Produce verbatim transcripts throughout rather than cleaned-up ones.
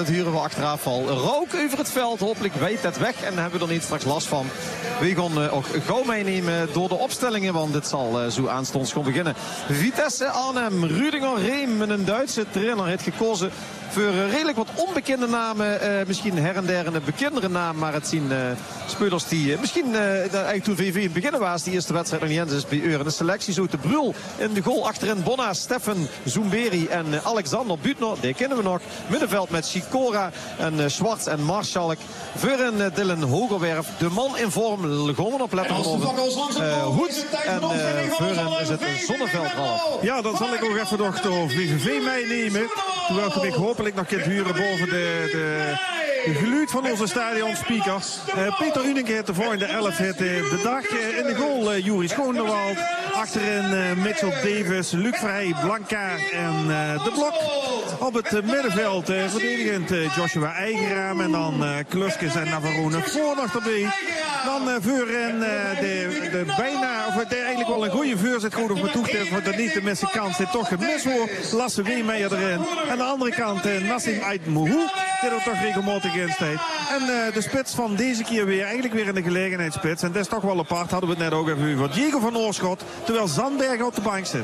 het huren we achteraf al rook over het veld. Hopelijk weet het weg en hebben we er niet straks last van. We gaan uh, ook gauw meenemen door de opstellingen, want dit zal uh, zo aanstonds gewoon beginnen. Vitesse Arnhem, Rudiger Reem, een Duitse trainer, heeft gekozen voor uh, redelijk wat onbekende namen. Uh, misschien her en der een bekendere naam, maar het zien uh, spelers die uh, misschien uh, eigenlijk toen V V in het begin was, die eerste wedstrijd nog niet eens is bij Euren. De selectie zo te Brul in de goal, achterin Bonna, Steffen, Zoumberi en uh, Alexander Butner, die kennen we nog. Middenveld met Sikora en uh, Schwartz en Marschalk. Voorin uh, Dylan Hogerwerf, de man in vorm, gewoon op letten van uh, Hoed. En uh, voorin is het Zonneveld al. Ja, dan zal ik ook even nog de V V V meenemen. Terwijl ik hopelijk nog kunt huren boven de, de, de geluid van onze stadionspeakers. Uh, Peter Uninck heeft de volgende elf heeft uh, de dag. Uh, in de goal uh, Juri Schoonderwald. Achterin uh, Mitchell Davis, Luc Vrij, Blankaart en uh, De Blok. Op het uh, middenveld uh, verdedigend uh, Joshua Eigenraam. En dan uh, Kluskes en Navarone voor nog erbij. Dan uh, voorin uh, de, de bijna, of het eigenlijk wel een goede vuur zit goed op mijn toegetijd. Want er niet de misse kans zit toch gemist wordt. Lasse Weemeijer erin. En de andere kant uh, Nassim Ait Mouhou. Die er toch regelmatig in staat. En uh, de spits van deze keer weer, eigenlijk weer in de gelegenheidsspits. En dat is toch wel apart, hadden we het net ook even over. Diego van Oorschot, terwijl Zandbergen op de bank zit.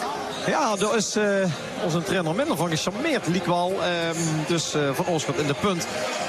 Ja, daar is uh, onze trainer minder van gecharmeerd, Liekwal. Uh, dus uh, van Oorschot in de punt.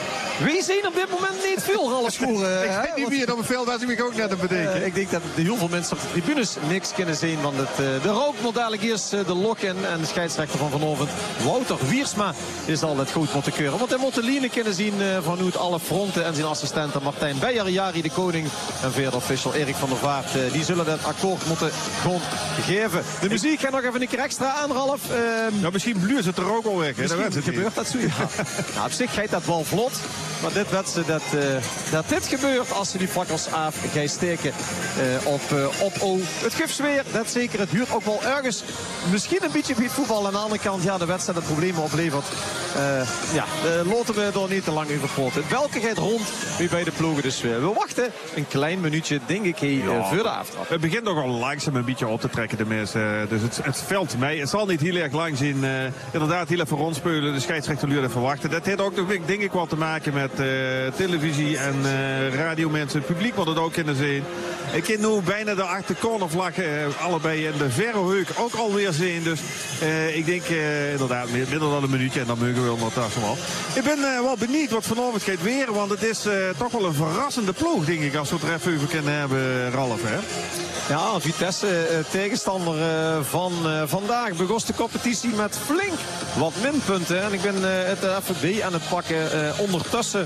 We zien op dit moment niet veel, Ralf Schoeren. Ik weet niet wie het op het veld was, ik ook net aan bedenken. Uh, ik denk dat heel veel mensen op de tribunes niks kunnen zien. Want het, uh, de rook moet dadelijk eerst uh, de lok in. En de scheidsrechter van vanavond, Wouter Wiersma, is al het goed moeten keuren. Want hij moet de lijnen kunnen zien uh, vanuit alle fronten. En zijn assistenten Martijn Beijer, Jari de Koning en verder official Erik van der Vaart. Uh, die zullen dat akkoord moeten gewoon geven. De muziek gaat nog even een keer extra aan, Ralf. Uh, ja, misschien bluurt het er ook al weg. Hè? Misschien dat gebeurt dat zo, ja. Nou, op zich gaat dat wel vlot. Maar dit weet ze dat, uh, dat dit gebeurt als ze die fakkels af gaan steken uh, op, uh, op O. Het gifsfeer, dat zeker. Het huurt ook wel ergens misschien een beetje bij het voetbal. Aan de andere kant, ja, de wedstrijd het problemen oplevert. Uh, ja, uh, laten we er niet te lang over praten. Welke gaat rond nu bij de ploegen. Dus uh, we wachten een klein minuutje, denk ik, hier, uh, voor de aftrap. Het begint nog wel langzaam een beetje op te trekken, de mensen. Dus het, het veld mij. Het zal niet heel erg lang zien. Uh, inderdaad, heel even rondspelen. De scheidsrechter luurt even wachten. Dat heeft ook nog, denk ik, wel te maken met uh, televisie en uh, radiomensen. Het publiek moet het ook kunnen zien. Ik kan nu bijna de achter cornervlakken uh, allebei in de verre heuk ook alweer zien. Dus uh, ik denk uh, inderdaad minder dan een minuutje en dan mogen we ondertussen wel. Ik ben uh, wel benieuwd wat vanavond gaat weer. Want het is uh, toch wel een verrassende ploeg, denk ik, als we het er even over kunnen hebben, Ralf. Hè? Ja, Vitesse, uh, tegenstander uh, van uh, vandaag. Begon de competitie met flink wat minpunten. En ik ben uh, het F V B aan het pakken uh, ondertussen.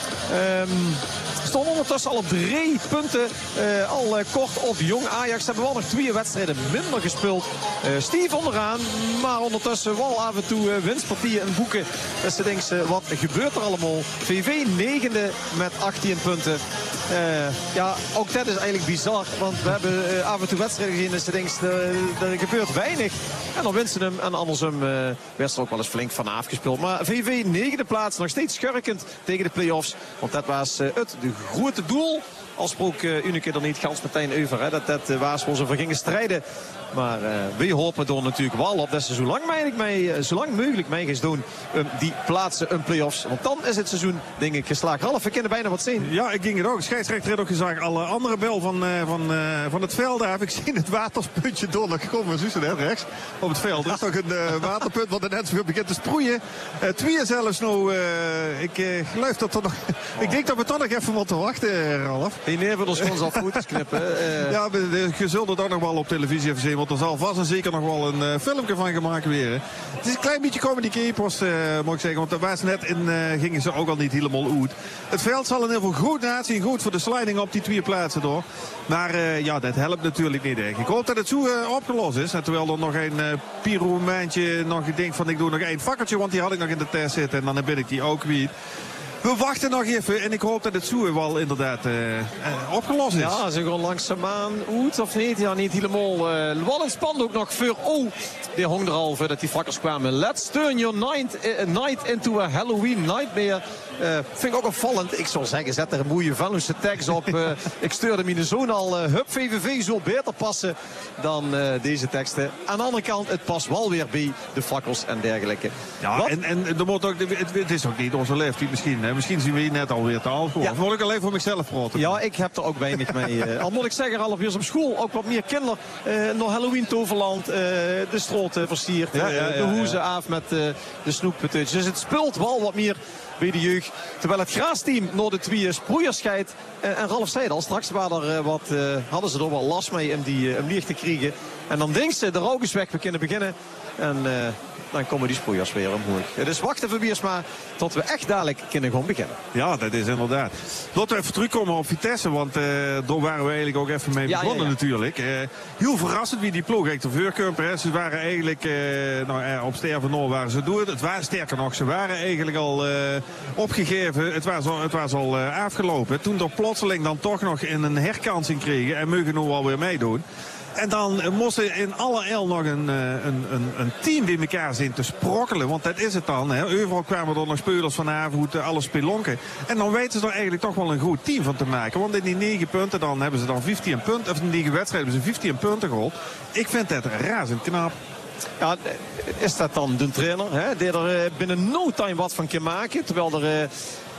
Um, Stond ondertussen al op drie punten. Uh, al uh, kort op jong Ajax. Hebben wel nog twee wedstrijden minder gespeeld. Uh, Steve onderaan. Maar ondertussen wel af en toe uh, winstpartieën en boeken. Dus ze denkt, uh, wat gebeurt er allemaal? V V negende met achttien punten. Uh, ja, ook dat is eigenlijk bizar. Want we hebben uh, af en toe wedstrijden gezien. Dus ze denkt, uh, er gebeurt weinig. En dan winsten hem. En andersom uh, werd er ook wel eens flink van afgespeeld. Maar V V negende plaats. Nog steeds schurkend tegen de play-offs. Want dat was uh, het de grote doel. Al spook uh, Unicke er niet gans meteen over. Hè, dat dat uh, waar ze voor gingen strijden. Maar uh, we hopen er natuurlijk wel op dat ze zo lang mogelijk mee, uh, zo lang mogelijk mee gaan doen. Um, die plaatsen een play-offs. Want dan is het seizoen, denk ik, geslaagd. Ralf, we kunnen bijna wat zien. Ja, ik ging het ook. Scheidsrechter heeft ook gezegd. Alle andere bel van, uh, van, uh, van het veld. Daar heb ik zien het waterpuntje door naar gekomen. Zussen, hè, rechts op het veld. Er is toch een uh, waterpunt wat er net zo begint te sproeien. Uh, twee zelfs nou. Uh, ik uh, geloof dat er nog. Oh. Ik denk dat we toch nog even moeten wachten, Ralf. Die neven ons gewoon zal foto's knippen. Uh. Ja, je zult het ook nog wel op televisie even zien. Want er zal vast en zeker nog wel een uh, filmpje van gemaakt weer. Hè. Het is een klein beetje comedy capers, uh, moet ik zeggen. Want daar was net in, uh, gingen ze ook al niet helemaal uit. Het veld zal in ieder geval goed nazien. Goed voor de sliding op die twee plaatsen door. Maar uh, ja, dat helpt natuurlijk niet, denk ik. Ik hoop dat het zo uh, opgelost is. En terwijl er nog een uh, pyromaantje nog denkt van ik doe nog één vakkertje. Want die had ik nog in de test zitten. En dan ben ik die ook weer. We wachten nog even en ik hoop dat het zo wel inderdaad uh, uh, opgelost is. Ja, ze gaan langzaamaan uit of niet? Ja, niet helemaal. Uh, wat een span ook nog voor. Oh, die hong er al voor dat die vakkers kwamen. Let's turn your night, uh, night into a Halloween nightmare. Uh, vind ik ook opvallend. Ik zou zeggen, zet er een mooie Valense tekst op. Uh, ik steurde mijn zoon al. Uh, Hup, V V V zal beter passen dan uh, deze teksten. Aan de andere kant, het past wel weer bij de fakkels en dergelijke. Ja, Wat? en, en er moet ook, het, het is ook niet onze leeftijd misschien. Hè? Misschien zien we hier net alweer te al. Ja. Of moet ik alleen voor mezelf praten? Ja, ik heb er ook weinig mee. Uh, al moet ik zeggen, Ralf, weer op school ook wat meer kinderen. Uh, nog Halloween Toverland, uh, de stroot uh, versierd. Uh, ja, ja, ja, de hoezen ja. af met uh, de snoeppeteutjes. Dus het speelt wel wat meer bij de jeugd. Terwijl het graasteam naar de twee sproeiers scheidt. Uh, en Ralf zei al, straks waren er, uh, wat, uh, hadden ze er wel last mee om die uh, om licht te krijgen. En dan denkt ze, de rook is weg, we kunnen beginnen. En uh, dan komen die sproeiers weer omhoog. Dus wachten we weer maar tot we echt dadelijk kunnen gaan beginnen. Ja, dat is inderdaad. Laten we even terugkomen op Vitesse, want uh, daar waren we eigenlijk ook even mee begonnen ja, ja, ja. natuurlijk. Uh, heel verrassend wie die ploeg heeft de vuurkumper. Ze waren eigenlijk, uh, nou, uh, op sterven nog waren ze door. Het waren sterker nog, ze waren eigenlijk al uh, opgegeven. Het was al, het was al uh, afgelopen. Toen er plotseling dan toch nog in een herkansing kregen en mogen nu alweer meedoen. En dan moesten in alle el nog een, een, een, een team bij elkaar zien te sprokkelen. Want dat is het dan. Hè. Overal kwamen er nog spelers vanavond, alle spelonken. En dan weten ze er eigenlijk toch wel een goed team van te maken. Want in die negen punten dan hebben ze dan vijftien punten. Of in die negen wedstrijden hebben ze vijftien punten gehaald. Ik vind dat razend knap. Ja, is dat dan de trainer? Hè? Die er binnen no time wat van kan maken. Terwijl er...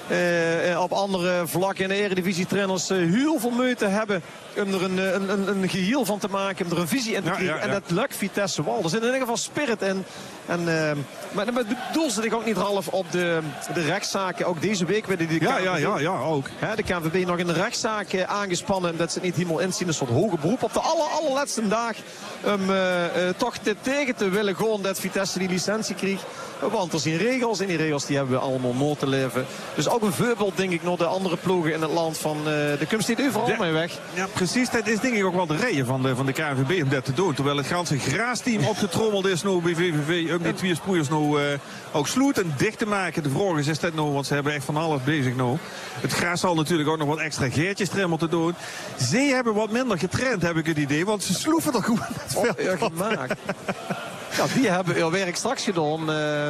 Uh, op andere vlakken in de Eredivisie trainers uh, heel veel moeite hebben om er een, een, een, een geheel van te maken, om er een visie in te krijgen. Ja, ja, ja. En dat lukt Vitesse wel. Er zit in ieder geval spirit in. En, uh, maar bedoel ze zich ook niet half op de, de rechtszaken. Ook deze week werden die de ja, K N V B, ja, ja, ja, ook. Hè, de K N V B nog in de rechtszaak aangespannen. Omdat ze het niet helemaal inzien. Een soort hoge beroep op de aller, allerlaatste dag. Om uh, uh, toch te tegen te willen gewoon dat Vitesse die licentie kreeg. Want er zijn regels en die regels die hebben we allemaal nood te leven. Dus ook een voorbeeld denk ik naar de andere ploegen in het land van uh, de komst niet overal ja, mee weg. Ja precies, dat is denk ik ook wel de reden van de, van de K N V B om dat te doen. Terwijl het ganse graasteam opgetrommeld is nou bij V V V. Om die twee sproeiers nou uh, ook sloten dicht te maken. De vraag is, is dat nou, want ze hebben echt van alles bezig nou. Het gras zal natuurlijk ook nog wat extra geertjes erin moeten doen. Ze hebben wat minder getraind heb ik het idee, want ze sloeven er goed met veel oh, gemaakt. Ja, die hebben hun werk straks gedaan. Uh,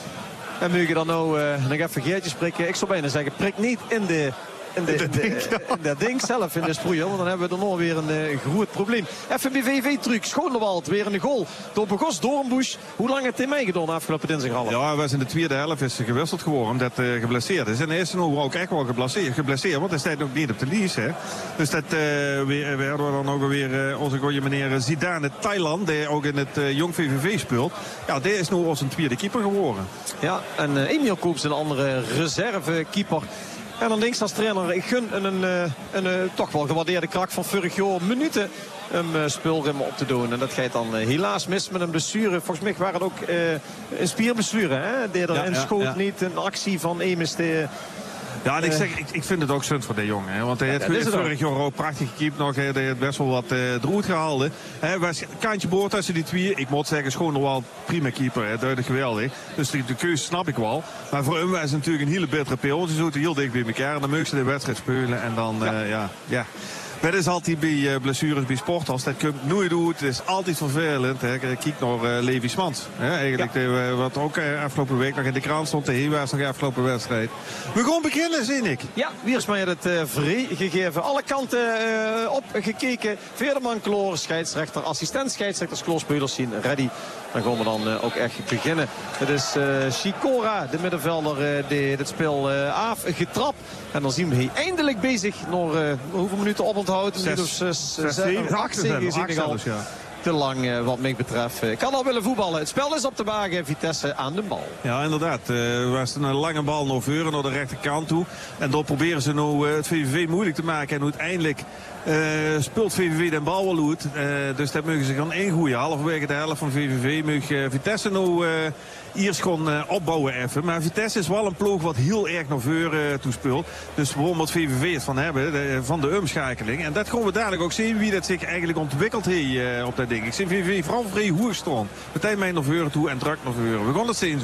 en moet je dan nou uh, nog even geertjes prikken. Ik zou bijna zeggen, prik niet in de... In, de, de, de, ding, ja. in dat ding zelf, in de sproeier. Want dan hebben we er nog weer een uh, groot probleem. F B V V-truc. Schoonewald weer in de goal. Door Begos Doornbusch. Hoe lang heeft hij meegedaan afgelopen dinsdag? Ja, hij was in de tweede helft is gewisseld geworden. Omdat hij uh, geblesseerd is. En hij is er nu ook echt wel geblesseerd. geblesseerd want hij staat ook niet op de lease. Hè. Dus dat uh, weer, weer hadden we dan ook weer uh, onze goeie meneer Zidane Thailand. Die ook in het uh, jong V V V speelt. Ja, die is nu als een tweede keeper geworden. Ja, en uh, Emiel Koops een andere reservekeeper. En dan links als trainer, ik gun een, een, een, een, een toch wel gewaardeerde krak van vorig jaar minuten om uh, spulrimmen op te doen. En dat gaat dan uh, helaas mis met een blessure. Volgens mij waren het ook uh, een spierblessure. Hè? Die er ja, in schoot ja, ja. niet een actie van Emis. De, Ja, en ik, zeg, ik, ik vind het ook zund voor de jongen. Hè, want hij heeft ja, vorig jaar ook prachtig gekiept nog. Hij heeft best wel wat uh, droed gehaald. Hij was kantje boord tussen die twee. Ik moet zeggen, schoon nog wel prima keeper. Hè, duidelijk geweldig. Dus de, de keuze snap ik wel. Maar voor hem was het natuurlijk een hele bittere pil. Ze zitten heel dicht bij elkaar. En dan mogen ze de wedstrijd spelen. En dan, uh, ja, ja. ja. Dat is altijd bij uh, blessures bij sporters. Dat komt nooit goed. Het is altijd vervelend. Hè. Kijk naar uh, Levi Smans. Hè. Eigenlijk ja. de, uh, wat ook uh, afgelopen week nog in de krant stond. Hij was nog de afgelopen wedstrijd. We gaan beginnen, zie ik. Ja, Wiersma heeft het uh, vrijgegeven. Alle kanten uh, opgekeken. Veerman Kloor, scheidsrechter, assistent scheidsrechters, Kloorspelers zien ready. Dan gaan we dan uh, ook echt beginnen. Het is uh, Chicora, de middenvelder, uh, die dit spel uh, afgetrapt. En dan zien we hij eindelijk bezig. Nog uh, hoeveel minuten op onthouden? Zes, dus, uh, zes, zeven, acht, zelfs, ja. Te lang uh, wat mij betreft. Ik kan al willen voetballen. Het spel is op de wagen. Vitesse aan de bal. Ja, inderdaad. Uh, was een lange bal naar voren, naar de rechterkant toe. En dan proberen ze nou uh, het V V V moeilijk te maken. En uiteindelijk uh, speelt V V V de bal wel uit. Uh, dus dat mogen ze gaan ingooien. Halverwege de helft van V V V mag uh, Vitesse nou... Uh, Eerst gewoon uh, opbouwen even. Maar Vitesse is wel een ploeg wat heel erg naar voren uh, toespeelt. Dus waarom moet V V V het van hebben, de, van de omschakeling. En dat gaan we dadelijk ook zien wie dat zich eigenlijk ontwikkeld heeft uh, op dat ding. Ik zie V V V vooral vrij hoog staan. Meteen mee naar voren toe en druk naar voren. We gaan het zien zo.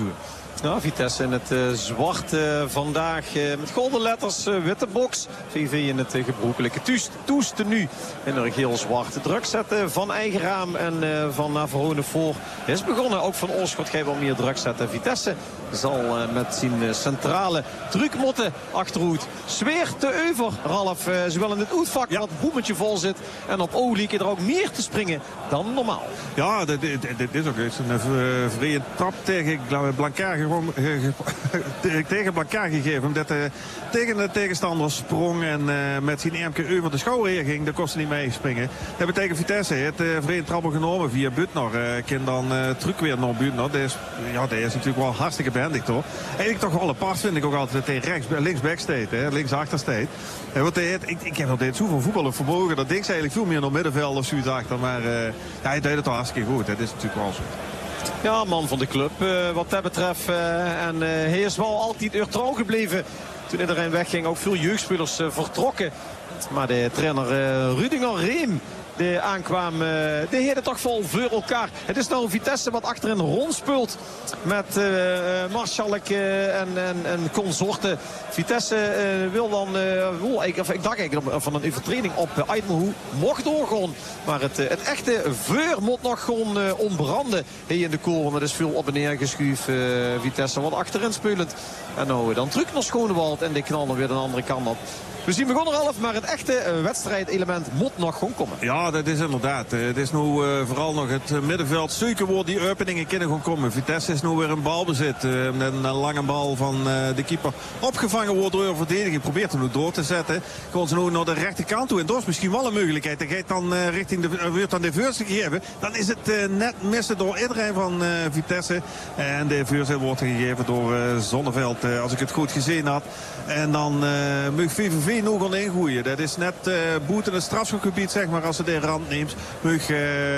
Ja, Vitesse in het uh, zwart uh, vandaag uh, met golden letters, uh, witte box. V V in het uh, gebroekelijke toestenu in een geel-zwart. Druk zetten van eigen raam en uh, van Navarone voor is begonnen. Ook van Oorschot gaat wel meer druk zetten. Vitesse zal uh, met zijn uh, centrale drukmotten achterhoed. Zweert de Euver, Ralf. Uh, zowel in het oetvak, ja, wat boemetje vol zit. En op O lieken er ook meer te springen dan normaal. Ja, dit, dit, dit is ook eens een uh, vrije trap tegen Blancard. Gewoon, uh, tegen Blancard gegeven. Omdat uh, tegen de tegenstander sprong en uh, met zijn Ermke Euver de schouder heen ging. Dat kostte niet mee springen. Dat betekent Vitesse het uh, vrije trappen genomen via Butner. Uh, kan dan uh, terug weer naar Butner. Dat is, ja, dat is natuurlijk wel hartstikke behendig, toch? Eigenlijk toch wel apart vind ik ook altijd dat hij rechts, linksback staat, hè, linksachter staat. Uh, want hij, ik, ik heb altijd zoveel voetballen vermogen. Dat denk ze eigenlijk veel meer naar middenveld of zoiets achter. Maar uh, ja, hij deed het al hartstikke goed. Dat is natuurlijk wel zo. Ja, man van de club uh, wat dat betreft. Uh, en uh, hij is wel altijd er trouw gebleven. Toen iedereen wegging, ook veel jeugdspelers uh, vertrokken. Maar de trainer uh, Rudiger Reem die aankwam, uh, die heerde toch vol voor elkaar. Het is nou Vitesse wat achterin rondspeelt met uh, Marschalk uh, en, en, en consorten. Vitesse uh, wil dan, uh, oh, ik, ik dacht eigenlijk van een overtreding op uh, Aitmahu mocht doorgaan. Maar het, uh, het echte vuur moet nog gewoon uh, ontbranden hier in de kool. Want het is veel op en neer geschuif. Uh, Vitesse wat achterin spelend. En nou dan terug naar Schonewald en die knallen weer de andere kant op. We zien begonnen half, maar het echte uh, wedstrijdelement moet nog gewoon komen. Ja, dat is inderdaad. Uh, het is nu uh, vooral nog het uh, middenveld. Zeker wordt die openingen kunnen gaan komen. Vitesse is nu weer een balbezit. Uh, een, een lange bal van uh, de keeper. Opgevangen wordt door een verdediging. Probeert hem nu door te zetten. Komt ze nu naar de rechterkant toe. En dat is misschien wel een mogelijkheid. Dan gaat dan uh, richting de uh, wordt dan de voorzet gegeven. Dan is het uh, net missen door iedereen van uh, Vitesse. En de voorzet wordt gegeven door uh, Zonneveld. Uh, als ik het goed gezien had. En dan uh, mag V V V nu gaan ingooien. Dat is net uh, boet in het strafschopgebied, zeg maar, als ze de rand neemt. Mag uh,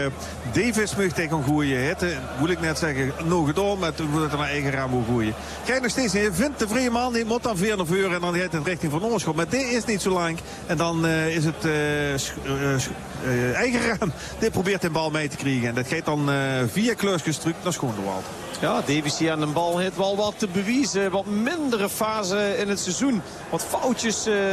Davis mag tegen gooien. Het wil ik net zeggen, nog gedaan, maar toen moet het naar eigen raam moet gooien. Kijk nog steeds, je vindt de vrije man, die moet dan veer naar voren en dan gaat het richting van Oorschot. Maar dit is niet zo lang. En dan uh, is het uh, uh, uh, eigen raam. Dit probeert de bal mee te krijgen. En dat gaat dan uh, via Kleusjes terug naar Schoonderwald. Ja, Davies aan de bal heeft wel wat te bewijzen. Wat mindere fase in het seizoen. Wat foutjes, uh,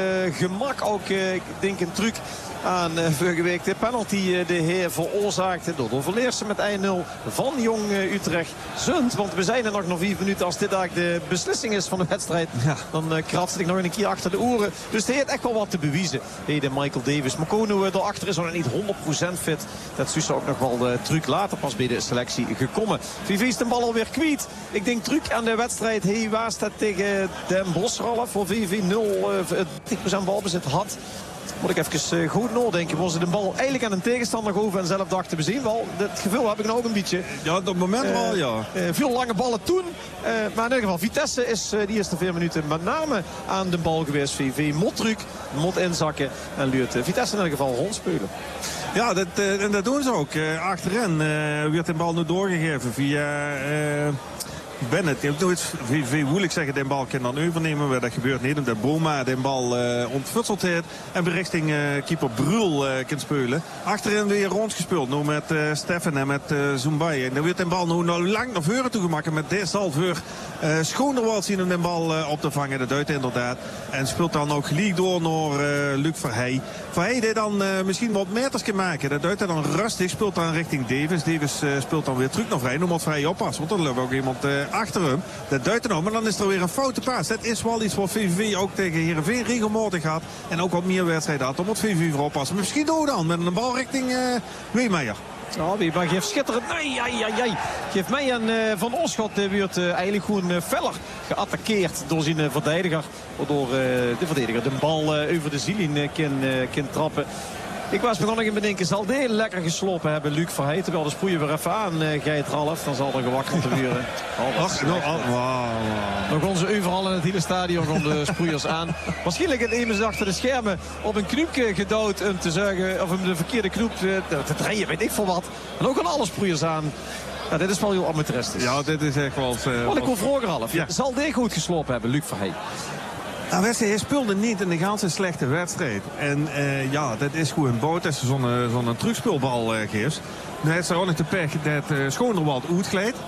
gemak ook. Uh, ik denk een truc aan uh, vorige week. De penalty uh, de heer veroorzaakte door de Overleerse met één nul van Jong uh, Utrecht. Zund, want we zijn er nog nog vier minuten. Als dit eigenlijk de beslissing is van de wedstrijd, ja, dan uh, kratst ik nog een keer achter de oren. Dus hij heeft echt wel wat te bewijzen. Hey, de Michael Davis. Makono uh, daarachter is nog niet honderd procent fit. Dat is ook nog wel de truc later pas bij de selectie gekomen. V V is de bal alweer kwijt. Ik denk truc aan de wedstrijd. Hey, waar staat tegen Den Bosch, Ralf, voor V V nul dertig procent balbezit had. Moet ik even uh, goed nadenken. Was het de bal eigenlijk aan een tegenstander over en zelf dachten we zien wel. Dat gevoel heb ik nou ook een beetje. Ja, op het moment uh, wel, ja. Uh, veel lange ballen toen. Uh, maar in ieder geval, Vitesse is uh, die eerste vier minuten met name aan de bal geweest. V V mot truc, mot inzakken. En luurt uh, Vitesse in ieder geval rondspelen. Ja, dat, uh, en dat doen ze ook. Uh, achterin uh, werd de bal nu doorgegeven via... Uh, Bennett, je hebt nooit veel moeilijk zeggen, de bal kan dan overnemen, maar dat gebeurt niet. Omdat Boma de bal uh, ontfutseld heeft en richting uh, keeper Brul uh, kan spelen. Achterin weer rondgespeeld, nu met uh, Steffen en met uh, Zumbai. En dan wordt de bal nu nou lang naar voren toe gemaakt. Met deze zal voor uh, Schoonderwald zien om de bal uh, op te vangen. Dat duidt inderdaad. En speelt dan ook gelijk door naar uh, Luc Verheij. Verheij die dan uh, misschien wat meters kan maken. Dat duidt hij dan rustig, speelt dan richting Davis. Davis uh, speelt dan weer terug naar Verheij. Nu moet Verheij oppassen, want dan loopt ook iemand... Uh, achter hem. Dat duidt er nog, maar dan is er weer een foute paas. Dat is wel iets wat V V V ook tegen Heerenveen regelmatig had. En ook wat meer wedstrijden had. Dan moet V V V voor oppassen. Misschien ook dan met een bal richting uh, Weemeyer. Ja, Weemeyer geeft schitterend. Ai, ai, ai, ai. Geeft mij een uh, Van Oorschot uh, wordt uh, eigenlijk gewoon uh, feller geattaqueerd door zijn uh, verdediger. Waardoor uh, de verdediger de bal uh, over de zielin uh, kan, uh, kan trappen. Ik was begonnen in bedenken, zal die lekker geslopen hebben, Luc Verheij. Terwijl de sproeien weer even aan, uh, Geit Ralf. Dan zal er gewakkeld te duren. Ach, nou, oh, wow. Dan gaan ze overal in het hele stadion gaan de sproeiers aan. Waarschijnlijk het ene achter de schermen op een knoepje gedouwd om te zeggen, of om de verkeerde knoep te, te draaien, weet ik veel wat. En ook gaan alle sproeiers aan. Ja, dit is wel heel amateuristisch. Ja, dit is echt wel... Uh, Wat ik wil vragen, Ralf. Ja. Zal die goed geslopen hebben, Luc Verheij? Nou, hij speelde niet in de ganse slechte wedstrijd. En uh, ja, dat is goed een boot als je zo'n uh, zo'n terugspeelbal uh, geeft. Nu heeft er ook nog de pech dat uh, Schoonderwald uitglijdt. Ja.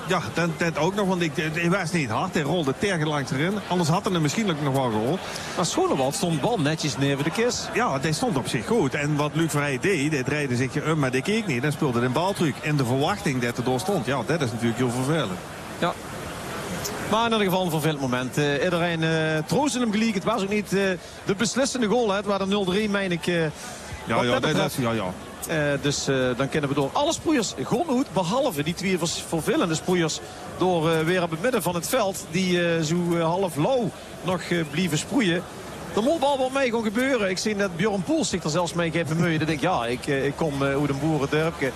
Ja, dat, dat ook nog, want ik, hij was niet hard. Hij rolde tergen langs erin. Anders had hij hem misschien ook nog wel gerold. Maar Schonewald stond bal netjes neer de kist. Ja, hij stond op zich goed. En wat Luc Verheij deed, hij draaide zich om, maar dat keek niet. Dan speelde een baltruc. En de verwachting dat er door stond, ja, dat is natuurlijk heel vervelend. Ja. Maar in ieder geval een vervelend moment. Uh, iedereen uh, troost hem gelijk. Het was ook niet uh, de beslissende goal. Hè. Het waren nul drie, meen ik. Uh, ja, ja, dat is, ja, ja. Uh, dus uh, dan kunnen we door alle sproeiers goed, behalve die twee vervelende sproeiers door uh, weer op het midden van het veld. Die uh, zo uh, half lauw nog uh, blijven sproeien. Er moet wel wat mee gewoon gebeuren. Ik zie net Bjorn Poels zich er zelfs mee geeft met me. Dan denk ik, ja, ik, ik kom uh, uit een boerendorpje.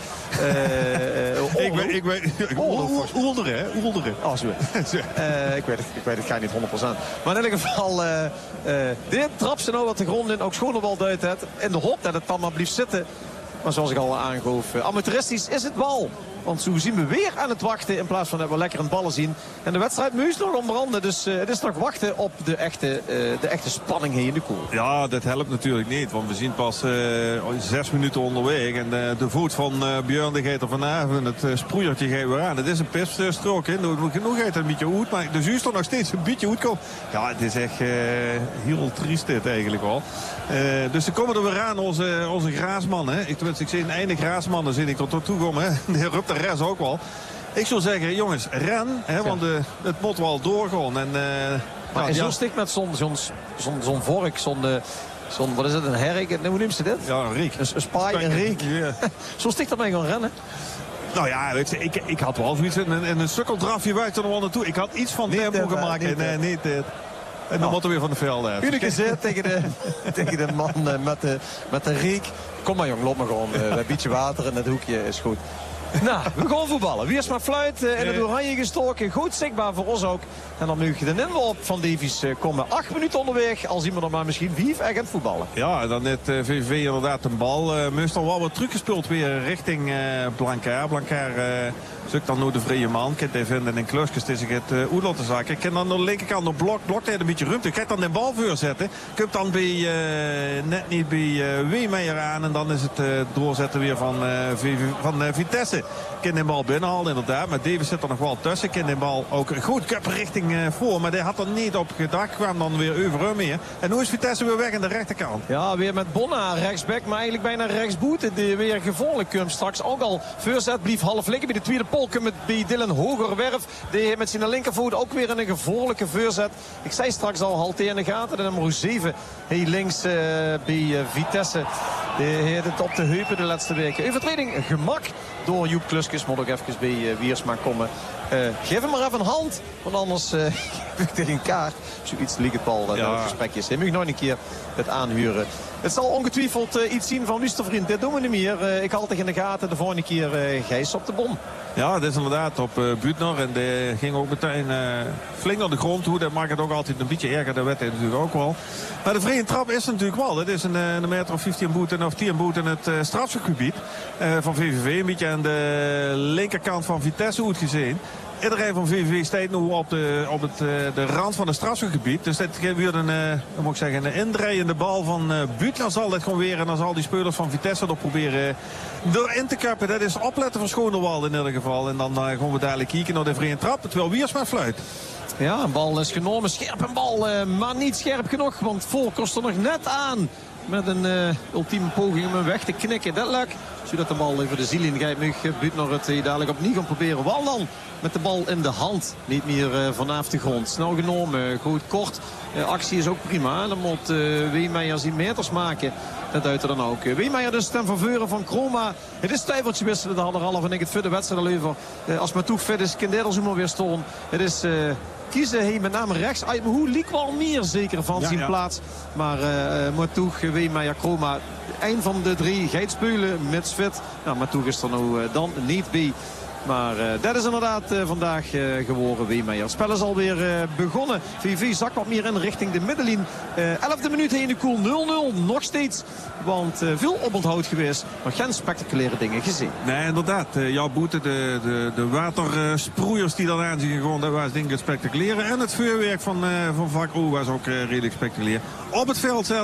Uh, ik weet, ik weet, Oelderen, hè? Oelderen. Oh, zo. uh, ik weet het, ik weet het, ga niet honderd procent. Maar in ieder geval, uh, uh, dit trap ze nou wat de grond in. Ook Schonewald uit het. In de hoop dat het dan maar blijft zitten. Maar zoals ik al aangoof, amateuristisch is het bal. Want zo zien we weer aan het wachten in plaats van dat we lekker een ballen zien. En de wedstrijd moet nog ontbranden. Dus uh, het is nog wachten op de echte, uh, de echte spanning hier in de koel. Ja, dat helpt natuurlijk niet. Want we zien pas uh, zes minuten onderweg. En uh, de voet van uh, Björn de Geter vanavond, het uh, sproeiertje geven we aan. Het is een pisstrook. Genoeg gaat het een beetje uit. Maar de juist nog steeds een beetje uit komt. Ja, het is echt uh, heel triest dit eigenlijk wel. Uh, dus er komen er weer aan, onze, onze graasman. Hè. Ik, tenminste, ik zie een einde graasman. Dan zit ik tot toe komen. De rupt de rest ook wel. Ik zou zeggen, jongens, ren. Hè, want de, het moet wel doorgaan. En, uh, maar nou, zo ja. stikt met zo'n zo'n zo'n zo'n vork, zo'n... Zo'n, wat is het, een herk? Hoe noemt ze dit? Ja, een reek. Een, een spaai, een reek. Ja. Zo stikt dat mee gaan rennen. Nou ja, weet je, ik, ik had wel zoiets. En een, een sukkeldrafje buiten er wel naartoe. Ik had iets van tempo gemaakt. Niet nee, niet dit. En dan nou. moeten we weer van de velden uit. Unie gezet tegen de, tegen de man uh, met, de, met de reek. Kom maar jong, loop maar gewoon. Uh, een beetje water in het hoekje is goed. Nou, we gaan voetballen. Wiersma fluit uh, in het oranje gestoken. Goed zichtbaar voor ons ook. En dan nu de inloop van Davies uh, komen. Acht minuten onderweg. Al zien we er maar misschien vijf echt aan het voetballen. Ja, en dan net uh, V V V inderdaad een bal. Uh, meestal wel wat truc gespeeld weer richting uh, Blancaar. Blancaar uh, zoekt dan nu de vrije man. Kent hij vinden in Klusjes. Het is het uh, Oerland te zaken. Ik kan dan aan de linkerkant nog blok. Blok hij een beetje ruimte. Kijk dan de bal voorzetten. Komt dan bij, uh, net niet bij uh, Weemeijer aan. En dan is het uh, doorzetten weer van, uh, V V, van uh, Vitesse. Kan de bal binnenhalen inderdaad. Maar Davis zit er nog wel tussen. Kan de bal ook goed cup richting uh, voor. Maar hij had er niet op gedacht. Kwam dan weer over hem meer. En nu is Vitesse weer weg aan de rechterkant. Ja, weer met Bonna rechtsback. Maar eigenlijk bijna rechtsboet. Die weer gevolgd komt straks. Ook al voorzet blief half liggen. Bij de tweede polk met bij Dylan Hogerwerf. Die met zijn linkervoet ook weer een gevaarlijke voorzet. Ik zei straks al halte in de gaten. De nummer zeven. Hey, links uh, bij uh, Vitesse. Die heeft het op de heupen de laatste weken. Overtreding gemak door Joep Kluskes. Moet ook even bij uh, Wiersma komen. Uh, geef hem maar even een hand. Want anders uh, heb ik tegen een kaart. Zoiets liegt het bal. Dat ja. Het gesprek is. Hij mag nog een keer het aanhuren. Het zal ongetwijfeld uh, iets zien van Lustervriend. Dit doen we niet meer. Uh, ik haal het in de gaten. De volgende keer uh, Gijs op de bom. Ja, dat is inderdaad op uh, Buutner. En die ging ook meteen uh, flink naar de grond toe. Dat maakt het ook altijd een beetje erger. Dat weet hij natuurlijk ook wel. Maar de vrije trap is natuurlijk wel. Het is een, een meter of vijftien boete of tien boete in het uh, strafschopgebied uh, van V V V. Een beetje aan de linkerkant van Vitesse goed gezien. Iedereen van V V V staat nu op, de, op het, de rand van het strafschopgebied. Dus dat weer een, uh, moet ik zeggen, een indraaiende bal van uh, Buutner zal dat gewoon weer. En dan zal die spelers van Vitesse er proberen erin te kappen. Dat is opletten voor Schonewald in ieder geval. En dan uh, gaan we dadelijk kijken naar de vrije trap. Terwijl Wiersma fluit. Ja, een bal is genomen. Scherp een bal, uh, maar niet scherp genoeg. Want Vol kost er nog net aan. Met een uh, ultieme poging om hem weg te knikken. Dat lukt. Zodat de bal over de ziel in gaat. Mug Buutner het uh, dadelijk opnieuw gaan proberen. Wel dan met de bal in de hand. Niet meer uh, vanaf de grond. Snel genomen. Goed kort. Uh, actie is ook prima. Dan moet uh, Weemeijer zijn meters maken. Dat duidt er dan ook. Uh, Weemeijer dus ten faveur van Kroma. Het is twijfeltje wisselen. De anderhalf en ik het voor de wedstrijd al over. Uh, als Matoeg fit is, kan daar zomaar weer storen. Het is... Uh, kiezen hij met name rechts. Hoe liek wel meer zeker van ja, zijn ja. plaats. Maar uh, Matoeg, Weemeijer, Kroma. Een van de drie gaat spelen met fit. Nou, Matoeg is er nou uh, dan niet bij. Maar uh, dat is inderdaad uh, vandaag uh, geworden Weemeijer. Het spel is alweer uh, begonnen. V V zakt wat meer in richting de middenlijn. Uh, elfde minuut in de koel. nul nul nog steeds. Want uh, veel oponthoud geweest. Maar geen spectaculaire dingen gezien. Nee, inderdaad. Uh, jouw boete, de, de, de watersproeiers die dan aan zijn gegaan. Dat was dingen spectaculair. En het vuurwerk van, uh, van vak O was ook uh, redelijk spectaculair. Op het veld zelf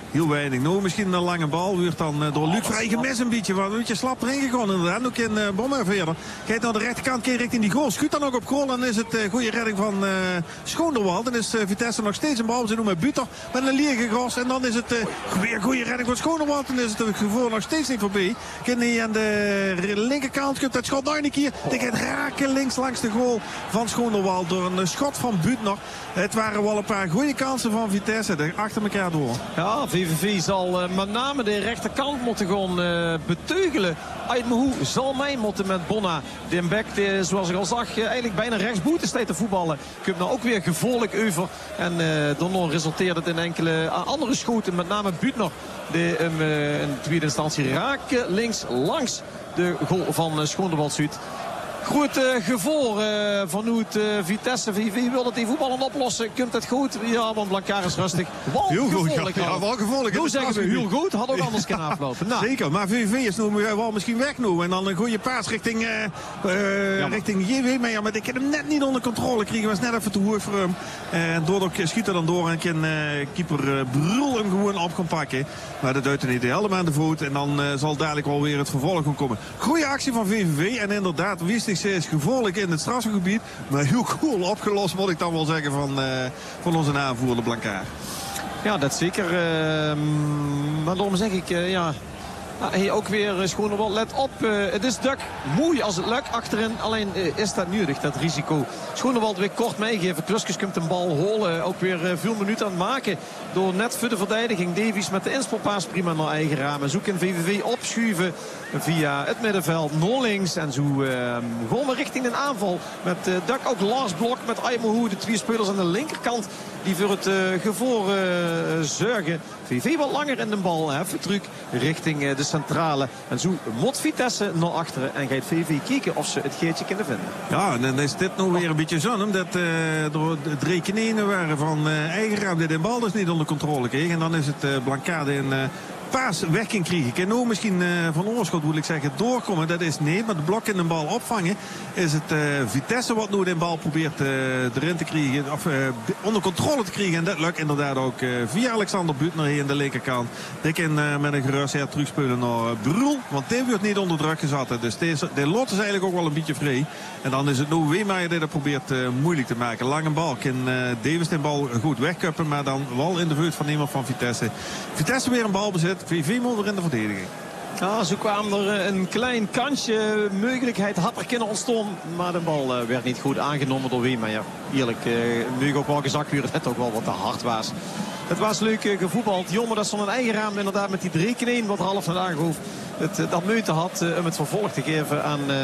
heel weinig. Nou, misschien een lange bal. Wordt dan uh, door Luc vrij gemis een beetje. Wat een beetje slap erin gegaan inderdaad. Ook in uh, Bommen verder. Kijkt naar de rechterkant, keer richting die goal. Schuurt dan ook op goal. Dan is het uh, goede redding van uh, Schoonderwald. Dan is uh, Vitesse nog steeds een bal. Ze noemen Buter met een lege gras. En dan is het uh, weer goede redding van Schoonderwald. Dan is het het gevoel nog steeds niet voorbij. Kenny aan de linkerkant komt dat schot nog een keer. Die gaat raken links langs de goal van Schoonderwald door een schot van Buutner. Het waren wel een paar goede kansen van Vitesse. Achter elkaar door. Ja, V V V zal uh, met name de rechterkant moeten gaan uh, beteugelen. Aitmehoe zal mij moeten met Bonna. Dimbek, de, zoals ik al zag, uh, eigenlijk bijna rechtsboete staat te voetballen. Komt nou ook weer gevaarlijk over. En uh, dan resulteert het in enkele uh, andere schoten. Met name Buutner. Die hem uh, in tweede instantie raken links langs de goal van uh, Schoonderwald Zuid. Goed uh, gevoel uh, vanuit uh, Vitesse. V V wil dat die voetballen oplossen. Komt het goed? Ja, want Blankaar is rustig. Wel heel goed. Ja, ja, wel gevoelig. Hoe zeggen we heel goed? Had ook anders kunnen aflopen. Nou. Zeker, maar V V is nu wel misschien weg nu. En dan een goede paas richting, uh, uh, ja, richting J W. Maar ja, maar ik heb hem net niet onder controle kregen. Was net even te hoog voor hem. En Doordok schiet er dan door. En kan uh, keeper uh, Brul hem gewoon op gaan pakken. Maar dat duidt niet helemaal aan de voet. En dan uh, zal dadelijk wel weer het vervolg gaan komen. Goede actie van V V V. En inderdaad, wist ik is gevaarlijk in het strafgebied. Maar heel cool opgelost, moet ik dan wel zeggen, van, uh, van onze aanvoerder Blankaar. Ja, dat zeker. Uh, maar daarom zeg ik, uh, ja... Nou, hey, ook weer uh, Schoonderwald, let op. Uh, het is Duk mooi als het lukt achterin. Alleen uh, is dat nodig, dat risico. Schoonderwald weer kort meegeven. Kluskes komt een bal holen. Ook weer uh, veel minuten aan het maken. Door net voor de verdediging. Davies met de inspelpaas prima naar eigen raam. En zo kan V V V opschuiven via het middenveld. Naar links. En zo uh, gewoon maar richting een aanval. Met uh, Duk ook Lars Blok met Aitmehoe. De twee spelers aan de linkerkant. Die voor het uh, gevoel uh, zorgen. V V wat langer in de bal. Even truc richting uh, de centrale. En zo moet Vitesse naar achteren. En gaat V V kijken of ze het geertje kunnen vinden. Ja, en dan is dit nou weer een beetje zo. Omdat uh, er drie knenen waren van uh, eigen raam. Die de bal dus niet onder controle kreeg. En dan is het uh, Blancade in... Uh, paas weg kan krijgen. Kan nou misschien uh, van oorschot, wil ik zeggen, doorkomen. Dat is nee, maar de blok in de bal opvangen. Is het uh, Vitesse wat nu de bal probeert uh, erin te krijgen. Of uh, onder controle te krijgen. En dat lukt inderdaad ook uh, via Alexander Buutner hier in de linkerkant. Die kan uh, met een gerust her terugspelen naar uh, Brul. Want die wordt niet onder druk gezet. Dus deze, de lot is eigenlijk ook wel een beetje vrij. En dan is het nu Weemeyer die dat probeert uh, moeilijk te maken. Lange bal. Kan uh, Davis de bal goed wegkuppen. Maar dan wel in de voet van iemand van Vitesse. Vitesse weer een bal bezit. V V moet er in de verdediging. Ja, zo kwam er een klein kansje. Mogelijkheid had er kunnen ontstaan. Maar de bal uh, werd niet goed aangenomen door Weemeyer. Eerlijk, uh, nu ook wel gezakt weer. Het ook wel wat te hard was. Het was leuk uh, gevoetbald. Jongen, dat stond een eigen raam inderdaad met die drie kneen. Wat half vandaag hoeft. Het, uh, dat moeite had uh, om het vervolg te geven aan... Uh,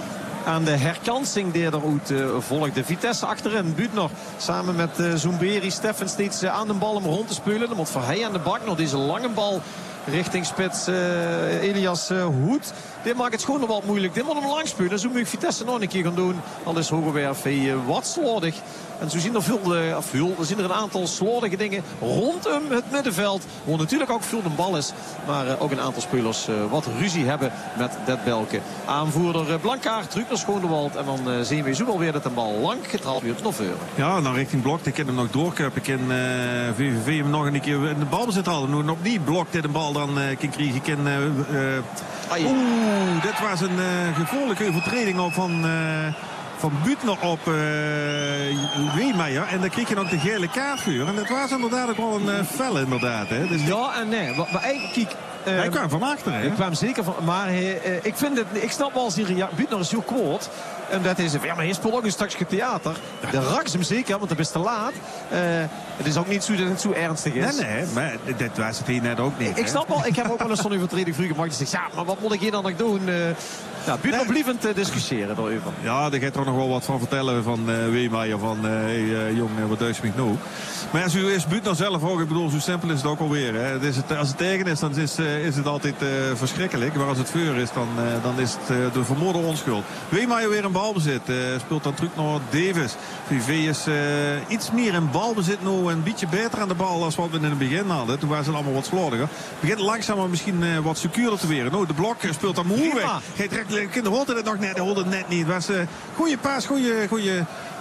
aan de herkansing die eruit uh, volgde. Vitesse achterin, Buutner samen met uh, Zumberi, Steffen steeds uh, aan de bal om rond te spelen. Dan moet Verheij aan de bak nog deze lange bal richting spits uh, Elias uh, Hoed. Dit maakt het gewoon nog wat moeilijk. Dit moet hem lang spelen. Zo moet Vitesse nog een keer gaan doen. Al is Hogewerf uh, wat slordig. En zo zien er veel, uh, veel, er zien er een aantal slordige dingen rondom het middenveld. Waar natuurlijk ook veel de bal is. Maar uh, ook een aantal spelers uh, wat ruzie hebben met dat Belke. Aanvoerder uh, Blankaart, terug naar Schoonderwald. En dan uh, zien we zo wel weer dat de bal lang getraald wordt naar voren. Ja, dan richting Blok. Ik kan hem nog doorkuppen. Ik kan uh, V V V hem nog een keer in de bal bezit halen. Nu nog niet Blok die de bal dan uh, kan krijgen. Ik kan... Uh, uh, Oeh, dit was een uh, gevaarlijke overtreding op van... Uh, Van Buutner op uh, Weemeyer. En dan kreeg je ook de gele kaart voor. En dat was inderdaad ook wel een uh, fel inderdaad. Hè? Dus ja en nee. Maar, maar eigenlijk, kijk... Uh, hij kwam van achteren. Ik kwam zeker van... Maar hij, uh, ik vind het... Ik snap wel als hij... Ja, Buutner is heel kwaad. En dat is... Ja, maar hij speelt ook een stukje theater. De raks hem zeker, want dat is te laat. Uh, het is ook niet zo dat het zo ernstig is. Nee, nee. Maar dit was het hier net ook niet. Ik, ik snap wel... Ik heb ook wel eens zo'n overtreding vroeger gemaakt. Dus ik zeg, ja, maar wat moet ik hier dan nog doen? Uh, ja, Buutner nee. Blijvend uh, discussiëren daarover. Ja, daar gaat er nog wel wat van vertellen van uh, Weemeyer. Van, uh, hey, uh, jong, uh, wat duist me nou? Maar ja, zo is Buutner zelf ook. Ik bedoel, zo simpel is het ook alweer. Hè. Het is het, als het tegen is, dan is, uh, is het altijd uh, verschrikkelijk. Maar als het voor is, dan, uh, dan is het uh, de vermoorde onschuld. Weemeyer weer een balbezit. Uh, speelt dan terug naar Davis. V V is uh, iets meer in balbezit nu. Een beetje beter aan de bal als wat we in het begin hadden. Toen waren ze allemaal wat slordiger. Begint langzamer misschien uh, wat secuurder te weren. Nou, de Blok speelt dan moe weg. Gaat direct, kind hoorde het nog net. Hij hoorde het net niet. Het was een uh, goede paas, goede... goede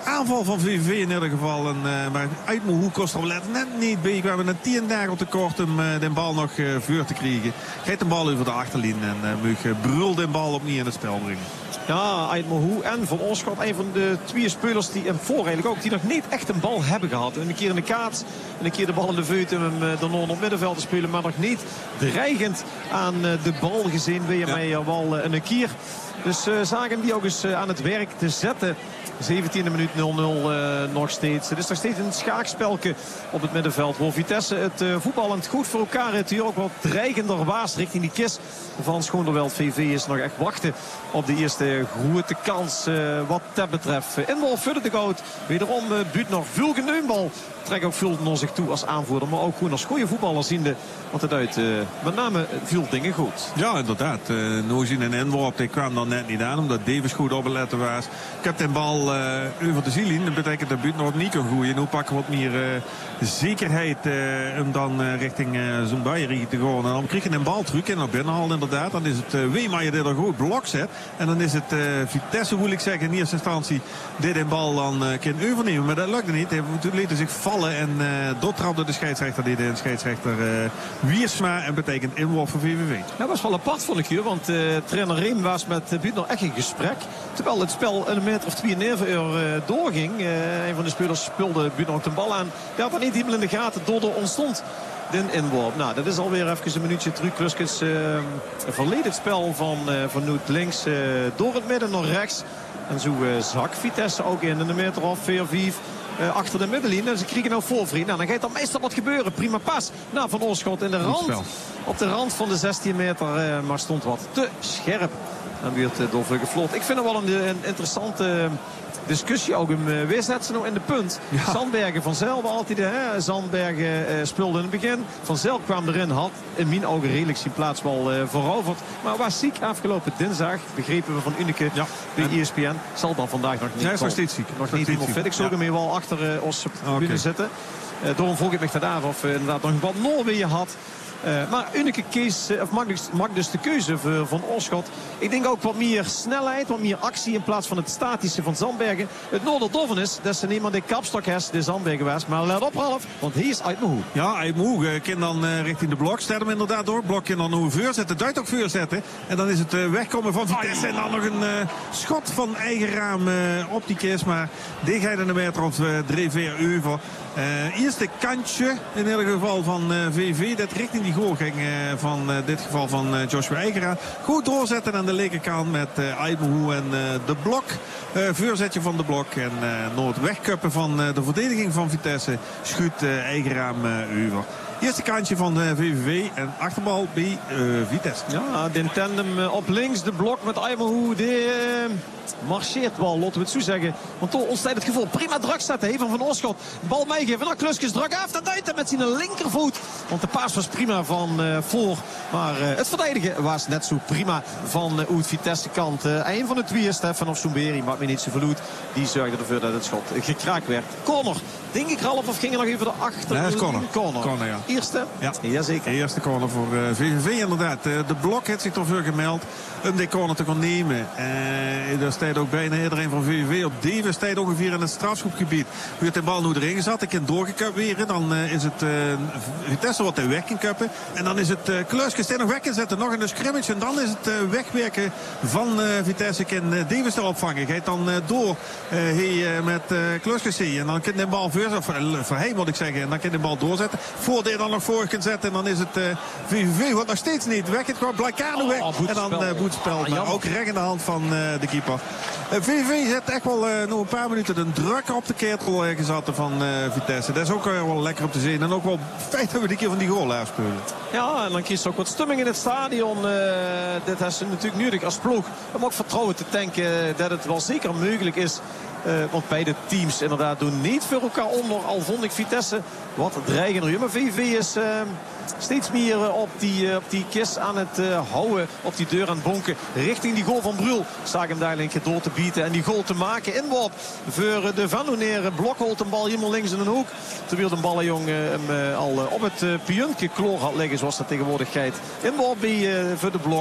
aanval van V V V in ieder geval. En, uh, maar uit mijn hoek kost er net niet bij. We hebben een tien dagen tekort om uh, de bal nog uh, vuur te krijgen. Geeft de bal over de achterlijn en uh, Mug uh, brul de bal opnieuw in het spel brengen. Ja, Ait Mohu en Van Oorschot, een van de twee spelers die en voor eigenlijk ook, die nog niet echt een bal hebben gehad. Een keer in de kaats en een keer de bal in de veut om hem daarna op middenveld te spelen. Maar nog niet dreigend aan de bal gezien. Weer mij ja. wel een keer. Dus uh, zagen die ook eens uh, aan het werk te zetten. zeventiende minuut nul nul uh, nog steeds. Het is nog steeds een schaakspelke op het middenveld. Waar Vitesse het uh, voetballend goed voor elkaar heeft. Hier ook wat dreigender waas richting die kist van Schoonderveld. V V is nog echt wachten op de eerste grote kans uh, wat dat betreft. Inbal Fudde de Goud. Wederom uh, buurt nog Vulgen Neunbal. Trekt ook veel naar zich toe als aanvoerder. Maar ook gewoon als goede voetballer ziende. Want het uit uh, met name veel dingen goed. Ja, inderdaad. Uh, Nozien en Inworp die kwam dan net niet aan. Omdat Davis goed opletten was. Ik heb de bal uh, over de zielin. Dat betekent dat buurt nog niet kan groeien. Nu pakken we wat meer uh, zekerheid uh, om dan uh, richting uh, zo'n Bayern te gaan. En dan krijg je een bal terug en naar binnen halen inderdaad. Dan is het uh, Weemeyer die er goed blok zet. En dan is het uh, Vitesse, wil ik zeggen, in eerste instantie dit een bal dan uh, kan overnemen. Maar dat lukte niet. Hij liet zich vallen. En uh, dat trapte de scheidsrechter. Die de scheidsrechter uh, Wiersma. En betekent inworp voor V V V. Dat was wel apart, vond ik hier. Want uh, trainer Reem was met uh, Buutner echt in gesprek. Terwijl het spel een meter of twee neven uh, doorging. Uh, een van de spelers speelde Buutner ook de bal aan. Die had dan niet helemaal in de gaten. Doordat ontstond de inworp. Nou, dat is alweer even een minuutje terug. Kluskens uh, verleed het spel van, uh, van Noot links uh, door het midden naar rechts. En zo uh, zak Vitesse ook in. In de meter of vier vijf. Uh, achter de middenlijn. En ze kriegen nou voorvriend. Nou, dan gaat er meestal wat gebeuren. Prima pas. Nou, Van Oorschot in de rand. Op de rand van de zestien meter. Uh, maar stond wat te scherp. Dan werd uh, door Vlugge Vlot. Ik vind het wel een, een interessante uh, discussie ook. Hem uh, weer zet ze nou in de punt. Ja. Zandbergen van Zijl altijd. Hè? Zandbergen uh, speelde in het begin. Van Zijl kwam erin. Had in mijn ogen redelijk zijn plaats wel uh, veroverd. Maar was ziek afgelopen dinsdag. Begrepen we van Unike ja. bij E S P N. Zal dan vandaag nog niet. Hij is nog steeds ziek. Nog niet helemaal fit. Ik zou hem hier wel achter uh, ons okay. binnen zitten. Uh, daarom vroeg ik me vandaag of uh, inderdaad nog wat Noorwegen had. Uh, maar Unike kees, uh, of mag dus, mag dus de keuze voor Van Oorschot. Ik denk ook wat meer snelheid, wat meer actie in plaats van het statische van Zandbergen. Het Noorderdoven is dat ze niemand de kapstok heeft, de Zandbergen was. Maar let op Ralf, want hij is uit Moe. Ja, uit Moe. Kan dan uh, richting de blok. Staat hem inderdaad door. Blok kan dan hoe vuur zetten. Duidt ook vuur zetten. En dan is het uh, wegkomen van Vitesse. En dan nog een uh, schot van eigen raam uh, op die kist. Maar die gaat in de meter of uh, drie vier over. Uh, eerste kantje in ieder geval van uh, V V. Dat richting die goal ging uh, van uh, dit geval van uh, Joshua Eigera. Goed doorzetten aan de linkerkant met uh, Aibohu en uh, de blok. Uh, voorzetje van de blok. En uh, Noord wegkuppen van uh, de verdediging van Vitesse. Schudt uh, Eigera uh, over. Eerste kantje van uh, V V V en achterbal bij uh, Vitesse. Ja, de tandem uh, op links. De blok met Aibohu. Die uh, marcheert wel, laten we het zo zeggen. Want toch ontstaat het gevoel. Prima druk zetten. Even van Oorschot. Bal meegeven. Nou, Kluskens druk af. Dat duidt met zijn linkervoet. Want de paas was prima van uh, voor. Maar uh, het verdedigen was net zo prima van uh, uit Vitesse kant. Uh, een van de twee, Stefan of Soemberi, maakt me niet zo verloed. Die zorgde ervoor dat het schot gekraakt werd. Corner. Denk ik Ralf of ging er nog even de achter? Nee, corner. Corner. Corner, ja. Eerste? Ja. Jazeker. De eerste corner voor uh, V V V inderdaad. Uh, de blok heeft zich ervoor gemeld om die corner te gaan nemen. Uh, daar staat ook bijna iedereen van V V V op. Davis staat ongeveer in het strafschopgebied. Hoe heeft de bal nu erin gezet. Ik kan doorgekupt weer. Dan uh, is het uh, Vitesse wat hij weg kan kuppen. En dan is het uh, Kluskens die nog weg kan zetten. Nog in de scrimmage. En dan is het uh, wegwerken van uh, Vitesse. Kan uh, Davis erop vangen. Gaat dan uh, door uh, hey, uh, met uh, Kluskens. En dan kan de bal voor, of, uh, voor hij moet ik zeggen. En dan kan de bal doorzetten. Voordat hij dan nog voor kan zetten. En dan is het uh, V V V wat nog steeds niet weg. Het gaat Blaikano weg. Oh, en dan uh, boetspel. Ah, maar ook recht in de hand van uh, de keeper. Uh, V V V zet echt wel uh, nog een paar minuten een druk op de ketel uh, gezet van uh, Vitesse. Dat is ook uh, wel lekker op te zien. En ook wel feit dat we die keer van die goal afspelen. Ja, en dan kiest ze ook wat stemming in het stadion. Uh, dit heeft ze natuurlijk nodig als ploeg. Om ook vertrouwen te tanken dat het wel zeker mogelijk is. Uh, want beide teams inderdaad doen niet voor elkaar onder. Al vond ik Vitesse wat dreigender. Maar V V V is uh, steeds meer uh, op, die, uh, op die kist aan het uh, houden. Op die deur aan het bonken. Richting die goal van Brul. Zag hem daar een keer door te bieten. En die goal te maken. Inworp voor uh, de Van Oeneren. Blok holt een bal helemaal links in een hoek. Terwijl de ballenjong uh, hem uh, al uh, op het uh, pionkje kloor had liggen. Zoals dat tegenwoordig gaat. Inworp bij, uh, voor de blok.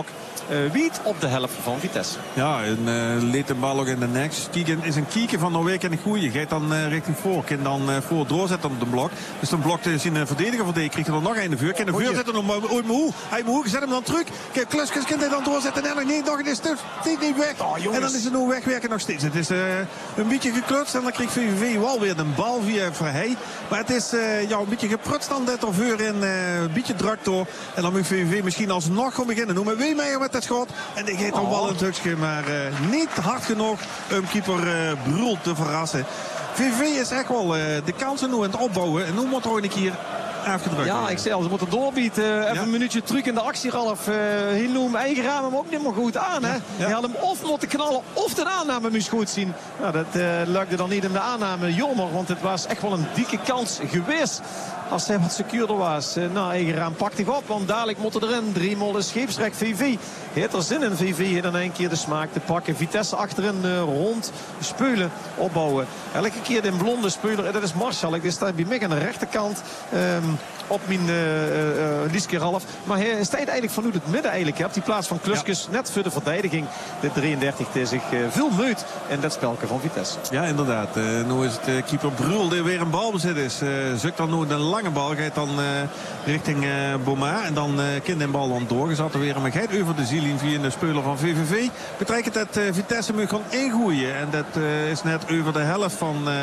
uh, Wiet op de helft van Vitesse. Ja, een uh, leed de bal ook in de nek. Stiegen is een kieken van Noorwijk en een goeie. Gaat dan uh, richting voor. Kan dan uh, voor doorzetten op de blok. Dus dan blokt hij zijn verdediger verdediger. Krijgt er nog een in de vuur. Kan de vuur zetten om ooit Moe. Hij Moe zet hem dan terug. Kluskens kan hij dan doorzetten. En dan nee, nog een is het niet weg. Oh, en dan is het nu wegwerken nog steeds. Het is uh, een beetje geklutst. En dan krijgt V V V wel weer een bal via Verheij. Maar het is uh, ja, een beetje geprutst dan dit of uur in. Uh, een beetje druk door. En dan moet V V V misschien alsnog gaan beginnen. Noemen Weemeyer met dat schot. En die geeft dan wel een tukje. Maar uh, niet hard genoeg om keeper uh, Brul te verrassen. V V V is echt wel uh, de kansen nu aan het opbouwen. En nu moet er ook een keer afgedrukt ja, worden. ik zei al, ze moeten doorbieden. Uh, even ja. een minuutje truc in de actie, Ralf. Uh, Hielnoem eigen raam hem ook niet meer goed aan. Hè? Ja. Ja. Hij had hem of moeten knallen of de aanname moest goed zien. Nou, dat uh, lukte dan niet in de aanname. Jammer, want het was echt wel een dikke kans geweest. Als hij wat secuurder was. Uh, nou, eigen raam pakt hij op. Want dadelijk moeten erin. Drie mollen scheepsrek V V. Hij heeft er zin in V V. Dan een keer de smaak te pakken. Vitesse achterin uh, rond. Speulen opbouwen. Elke keer de blonde speuler. Dat is Marshall. Ik sta bij mij aan de rechterkant. Um, op mijn uh, uh, Lieske Ralf. Maar hij staat eigenlijk vanuit het midden eigenlijk. Hè, op die plaats van Kluskens. Ja. Net voor de verdediging. De drieëndertig tegen zich uh, veel meut in dat spelke van Vitesse. Ja, inderdaad. Uh, nu is het uh, keeper Brul die weer een balbezit is. Uh, zoekt dan nu de lange bal. Gaat dan uh, richting uh, Boma. En dan uh, kind de bal dan doorgezet er weer. Maar gaat over de zielin via de speler van V V V. Betekent dat uh, Vitesse moet gaan ingooien. En dat uh, is net over de helft van... Uh,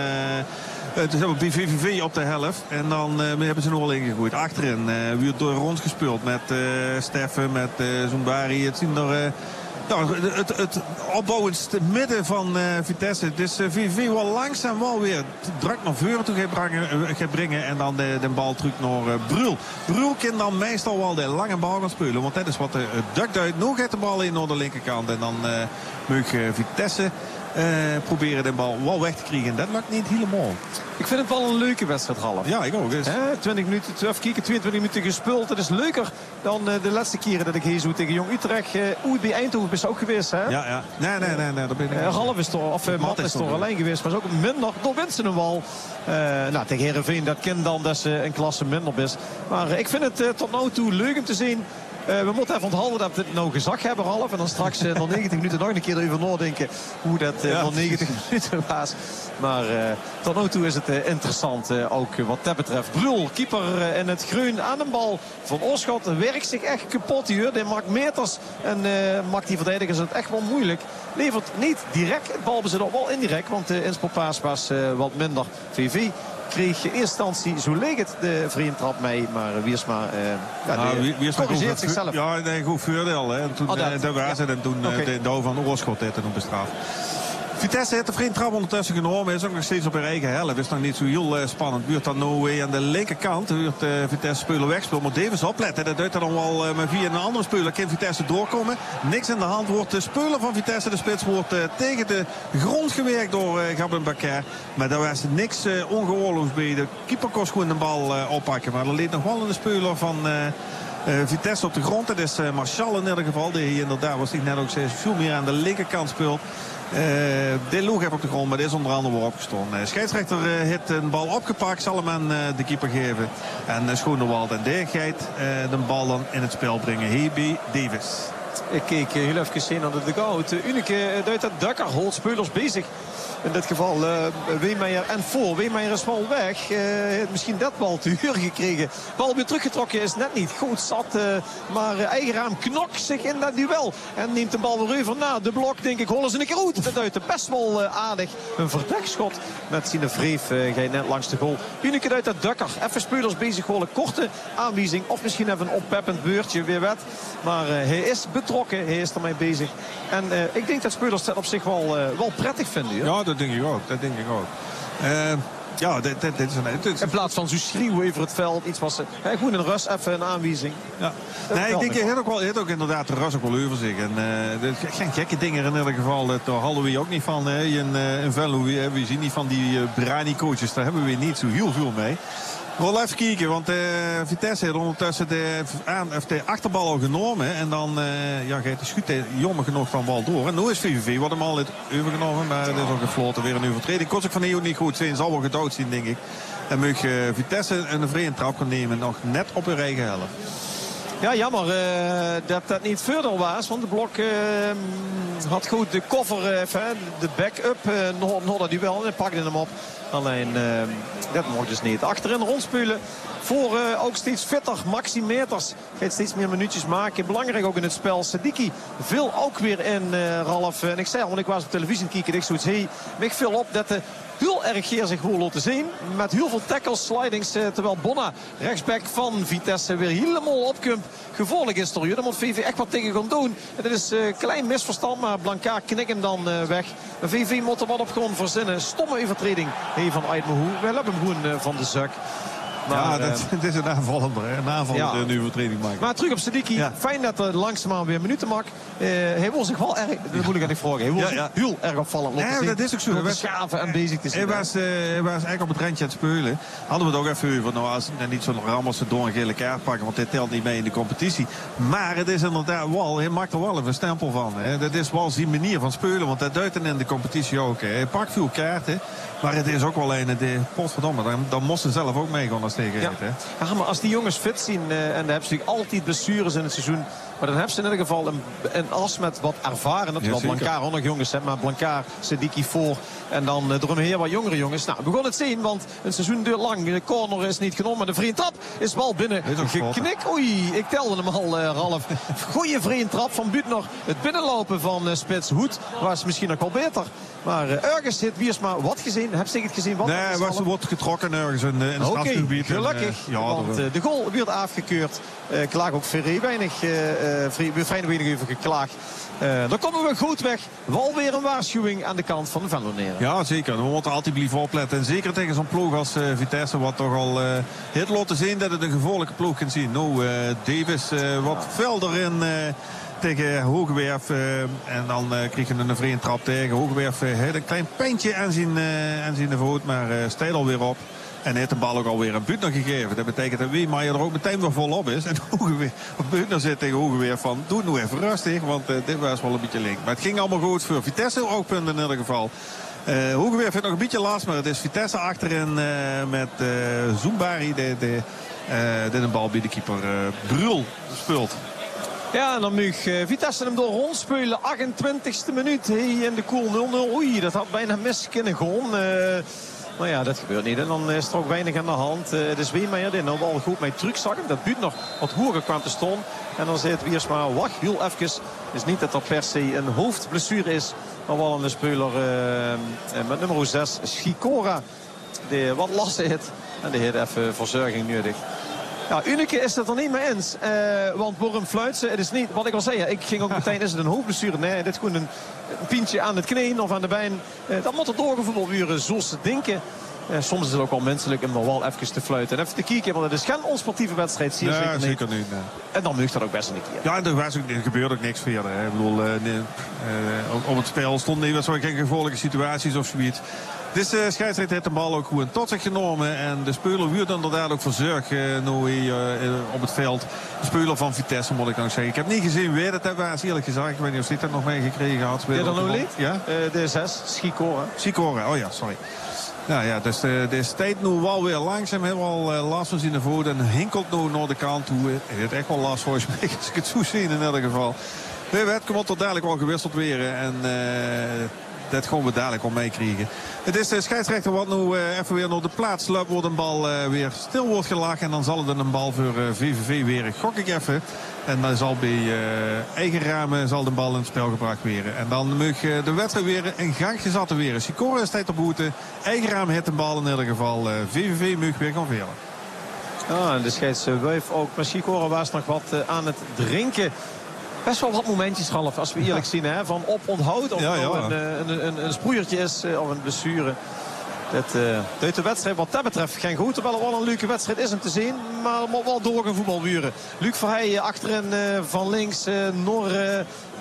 Uh, dus hebben we V V V op de helft. En dan uh, hebben ze nog wel ingegooid. Achterin uh, weer door rondgespeeld met uh, Steffen, met uh, Zumbari. Het zien er... Uh, nou, het, het opbouwendste midden van uh, Vitesse. Dus uh, V V V wel langzaam wel weer druk naar voren toe gaat brengen, uh, gaat brengen. En dan de, de bal terug naar uh, Brul. Brul kan dan meestal wel de lange bal gaan spelen. Want dat is wat de uh, dukt uit. Nu gaat de bal in naar de linkerkant. En dan uh, mag uh, Vitesse... Uh, proberen de bal wel weg te krijgen. Dat lukt niet helemaal. Ik vind het wel een leuke wedstrijd, Ralf. Ja, ik ook. Is. He, twintig minuten, twaalf keer, tweeëntwintig minuten gespeeld. Het is leuker dan uh, de laatste keren dat ik hier zo tegen Jong Utrecht. Uh, Oei, bij Eindhoven is ook geweest, hè? Ja, ja. Nee, nee, nee. nee dat ben ik uh, Ralf is toch, of uh, Matt is toch alleen geweest. Maar is ook minder. Door winsten een bal. Uh, nou, tegen Heerenveen, dat kind dan dat ze een klasse minder is. Maar uh, ik vind het uh, tot nu toe leuk om te zien. Uh, we moeten even onthouden dat we het nou gezag hebben, Ralf. En dan straks uh, nog negentig minuten nog een keer erover nadenken hoe dat uh, ja, nog negentig minuten was. Maar uh, tot nu toe is het uh, interessant, uh, ook uh, wat dat betreft. Brul, keeper uh, in het groen aan de bal van Oorschot. Werkt zich echt kapot hier. Die maakt meters en uh, maakt die verdedigers het echt wel moeilijk. Levert niet direct het balbezit op, wel indirect. Want de uh, inspelpaas was uh, wat minder. V V kreeg in eerste instantie, zo leek het, de vriendtrap mee. Maar Wiersma, uh, ja, nou, Wiersma corrigeert zichzelf. Ja, nee, goed voordeel. Hè. En toen oh, dat, daar was het en toen okay. de douw van Oorschot heeft het nog bestraft. Vitesse heeft de vriendtrap ondertussen genomen. Is ook nog steeds op haar eigen helft. Is nog niet zo heel uh, spannend. Buurt dan nu aan de linkerkant. Buurt uh, Vitesse speler wegspeelt. Moet Davis opletten. Dat duidt er dan wel uh, maar via een andere speler. Kan Vitesse doorkomen. Niks in de hand. Wordt de speler van Vitesse, de spits, wordt uh, tegen de grond gewerkt door uh, Gabin Bakar. Maar daar was niks uh, ongeoorloofd bij. De keeper kost gewoon de bal uh, oppakken. Maar er leed nog wel een speler van... Uh, Uh, Vitesse op de grond. Dat is uh, Marshall in ieder geval. Die inderdaad was ik net ook steeds veel meer aan de linkerkant speelt. Uh, de Loeg heeft op de grond, maar dit is onder andere wel opgestaan. Uh, scheidsrechter uh, heeft een bal opgepakt. Zal hem aan uh, de keeper geven. En uh, Schoonewald en Deegheid uh, de bal dan in het spel brengen. Hebe Davis. Ik keek heel even naar de dugout. De Unike Duiter Dukker holt spelers bezig. In dit geval uh, Weemeyer en voor. Weemeyer is wel weg. Uh, heeft misschien dat bal te huur gekregen. Bal weer teruggetrokken is net niet goed zat. Uh, maar uh, eigen raam knokt zich in dat duel. En neemt de bal weer over na de blok. Denk ik, hollen ze een keer uit. Dat uit de best wel uh, aardig. Een verdekschot met Sine Vreef. Uh, ga je net langs de goal. Unike Duiter Dukker. Even spelers bezig. Gewoon een korte aanwijzing. Of misschien even een oppeppend beurtje weer wet. Maar uh, hij is betrokken. Hij is ermee bezig. En uh, ik denk dat spelers dat op zich wel, uh, wel prettig vinden. Joh. Ja, dat denk ik ook. Dat denk ik ook. Uh, ja, dit, dit, dit is een... Dit is... In plaats van zo schreeuwen over het veld. Iets was... Hey, goed in rust, even een aanwijzing. Ja. Nee, ik denk, je hebt ook, wel, je hebt ook inderdaad de rust ook wel over zich. En, uh, geen gekke dingen in ieder geval. Daar hadden we ook niet van. Hè. In, uh, in Venlo, we, we zien niet van die uh, Brani-coaches. Daar hebben we niet zo heel veel mee. Wel even kijken, want uh, Vitesse heeft ondertussen de, aan, de achterbal al genomen. En dan uh, ja, gaat de schut jammer genoeg van bal door. En nu is V V V, wat hem al overgenomen. Maar het is ook gefloten, weer een overtreding. Kost ik van Eeuw niet goed zijn, zal wel gedood zien, denk ik. En mag uh, Vitesse een vrije trap gaan nemen, nog net op hun eigen helft. Ja, jammer uh, dat dat niet verder was. Want de blok uh, had goed de cover, uh, de back-up. Uh, nog, nog dat hij wel en pakte hem op. Alleen, uh, dat mocht dus niet. Achterin rondspelen. Voor uh, ook steeds fitter. Maxi Meters gaat steeds meer minuutjes maken. Belangrijk ook in het spel. Sadiki viel ook weer in, uh, Ralf. En ik zei al, want ik was op televisie kijken. Ik zoiets, hey, ik viel op dat de heel erg geer zich gewoon laten zien. Met heel veel tackles, slidings. Uh, terwijl Bonna, rechtsback van Vitesse, weer helemaal opkomt. Gevaarlijk is er. Daar moet V V echt wat tegen gaan doen. En dit is een uh, klein misverstand. Maar Blanca knikt hem dan uh, weg. V V moet er wat op gewoon verzinnen. Stomme overtreding hey, van Aitmahu. We hebben hem gewoon uh, van de zak. Maar, ja, dat, uh, dit is een aanvallender. Een aanvallender ja. nu overtreding maken. Maar terug op Sadiki. Ja. Fijn dat er langzaamaan weer minuten maakt. Uh, hij wil zich wel erg... Dat moet ik aan ik vragen. Hij wil ja, zich ja. heel erg opvallen. Ja, dat is ook zo. Hij was schaven en bezig te zijn. Hij was, uh, hij was eigenlijk op het randje aan het spelen. Hadden we het ook even over. Nou, als nou, niet zo'n Ramos door een gele kaart pakken. Want hij telt niet mee in de competitie. Maar het is inderdaad wel... Hij maakt er wel even een stempel van. Hè. Dat is wel zijn manier van spelen. Want dat duidt in de competitie ook. Hè. Hij pakt veel kaarten. Maar het is ook wel een... De, potverdomme, dan, dan moest hij zelf ook meegaan als tegen ja. het. Hè. Ja, maar als die jongens fit zien, uh, en dan hebben ze natuurlijk altijd blessures in het seizoen. Maar dan hebben ze in ieder geval een, een as met wat ervaren. Dat is wel Blanca ook nog jongens, hè, maar Blanca, Sadiki voor. En dan uh, eromheen wat jongere jongens. Nou, we gaan het zien, want een seizoen duurt lang. De corner is niet genomen. De vrije trap is wel binnen. Geknikt. Oei, ik telde hem al, uh, Ralf. Goeie vrije trap van Buutner. Het binnenlopen van uh, Spits Hoed was misschien nog wel beter. Maar uh, ergens zit Wiersma wat gezien. Heb je het gezien? Wat nee, was, wordt getrokken ergens in, in het okay, strafgebied. Gelukkig, en, uh, ja, want uh, de goal werd afgekeurd. Uh, klaag ook Ferré weinig, uh, uh, vrij weinig even geklaagd. Uh, dan komen we goed weg. Wel weer een waarschuwing aan de kant van de Venloneren. Ja, zeker. We moeten altijd blijven opletten. En zeker tegen zo'n ploeg als uh, Vitesse, wat toch al uh, heel laten zien dat het een gevaarlijke ploeg kan zien. Nou, uh, Davis uh, wat velder in... Uh, tegen Hogewerf. Uh, en dan uh, kreeg je een vreemde trap tegen. Hogewerf uh, heeft een klein pijntje aan zijn, uh, aan zijn voet. Maar uh, stijl alweer op. En heeft de bal ook alweer een Buutner gegeven. Dat betekent dat Weemeyer er ook meteen weer volop is. En Buutner zit tegen Hogewerf van... Doe het nou even rustig, want uh, dit was wel een beetje link. Maar het ging allemaal goed voor Vitesse. Ook punten in ieder geval. Uh, Hogewerf heeft nog een beetje last. Maar het is Vitesse achterin uh, met uh, Zoumbari. Die, die, uh, dit een bal bij de keeper uh, Brul speelt. Ja, en dan mag uh, Vitesse hem door rondspelen. achtentwintigste minuut. Hey, in de koel nul nul. Oei, dat had bijna mis kunnen gaan. Uh, maar ja, dat gebeurt niet. En dan is er ook weinig aan de hand. Uh, de Zweemeijer die nou wel goed met truc zag. Dat Buut nog wat hoger kwam te staan. En dan zit Wiersma wacht heel even. Het is niet dat er per se een hoofdblessure is. Maar wel een speler uh, met nummer zes, Schikora. Die wat last heeft. En die heeft even verzorging nodig. Ja, Unike is het er niet mee eens. Uh, want Borm Fluitsen, het is niet, wat ik al zei, ik ging ook meteen, is het een hoofdblessure? Nee, dit is gewoon een, een pintje aan het knie of aan de been. Uh, dat moet er doorgevoetbalburen zoals ze denken. Uh, soms is het ook wel menselijk om er wel even te fluiten. En even te kijken, want het is geen onsportieve wedstrijd. Zie je nee, zeker, zeker niet. Nee. En dan mag dat ook best een keer. Ja, er, was ook, er gebeurde ook niks verder. Hè. Ik bedoel, uh, nee, uh, op, op het spel stond niet zo geen gevaarlijke situaties of zoiets. Dus de scheidsrechter heeft de bal ook goed tot zich genomen. En de speler wordt inderdaad ook verzorgd uh, nu uh, op het veld. De speler van Vitesse moet ik nog zeggen. Ik heb niet gezien wie dat was, eerlijk gezegd. Ik weet niet of hij dat nog meegekregen had. Ja, dan nog ja? uh, de zes, Schikora. Schikora, oh ja, sorry. Nou ja, dus de, de tijd nu wel weer langzaam. Hij heeft wel uh, last van zijn voet en hinkelt nu naar de kant toe. Hij heeft echt wel last volgens mij, als ik het zo zie in ieder geval. De wet komt er dadelijk wel gewisseld weer. En uh, dat gaan we dadelijk wel meekrijgen. Het is de scheidsrechter wat nu uh, even weer naar de plaats loopt. Wordt een bal uh, weer stil wordt gelachen. En dan zal het een bal voor uh, V V V weer. Gok ik even. En dan zal bij uh, eigen ramen zal de bal in het spel gebracht worden. En dan mag uh, de wedstrijd weer in gang gezet weer. Schikora is tijd op boete. Eigen raam heeft de bal in ieder geval. Uh, V V V mag weer gaan velen. Ja, en de scheidsrechter ook. Maar Schikora was nog wat uh, aan het drinken. Best wel wat momentjes, Ralf, als we eerlijk zien. Hè, van op onthoud of ja, ja. een, een, een, een sproeiertje is of een blessure. Dat uh, deed de wedstrijd wat dat betreft geen goed. Terwijl het wel een leuke wedstrijd is om te zien. Maar moet wel door een voetbalburen. Luc Verheijen achterin uh, van links. Uh, Nor uh,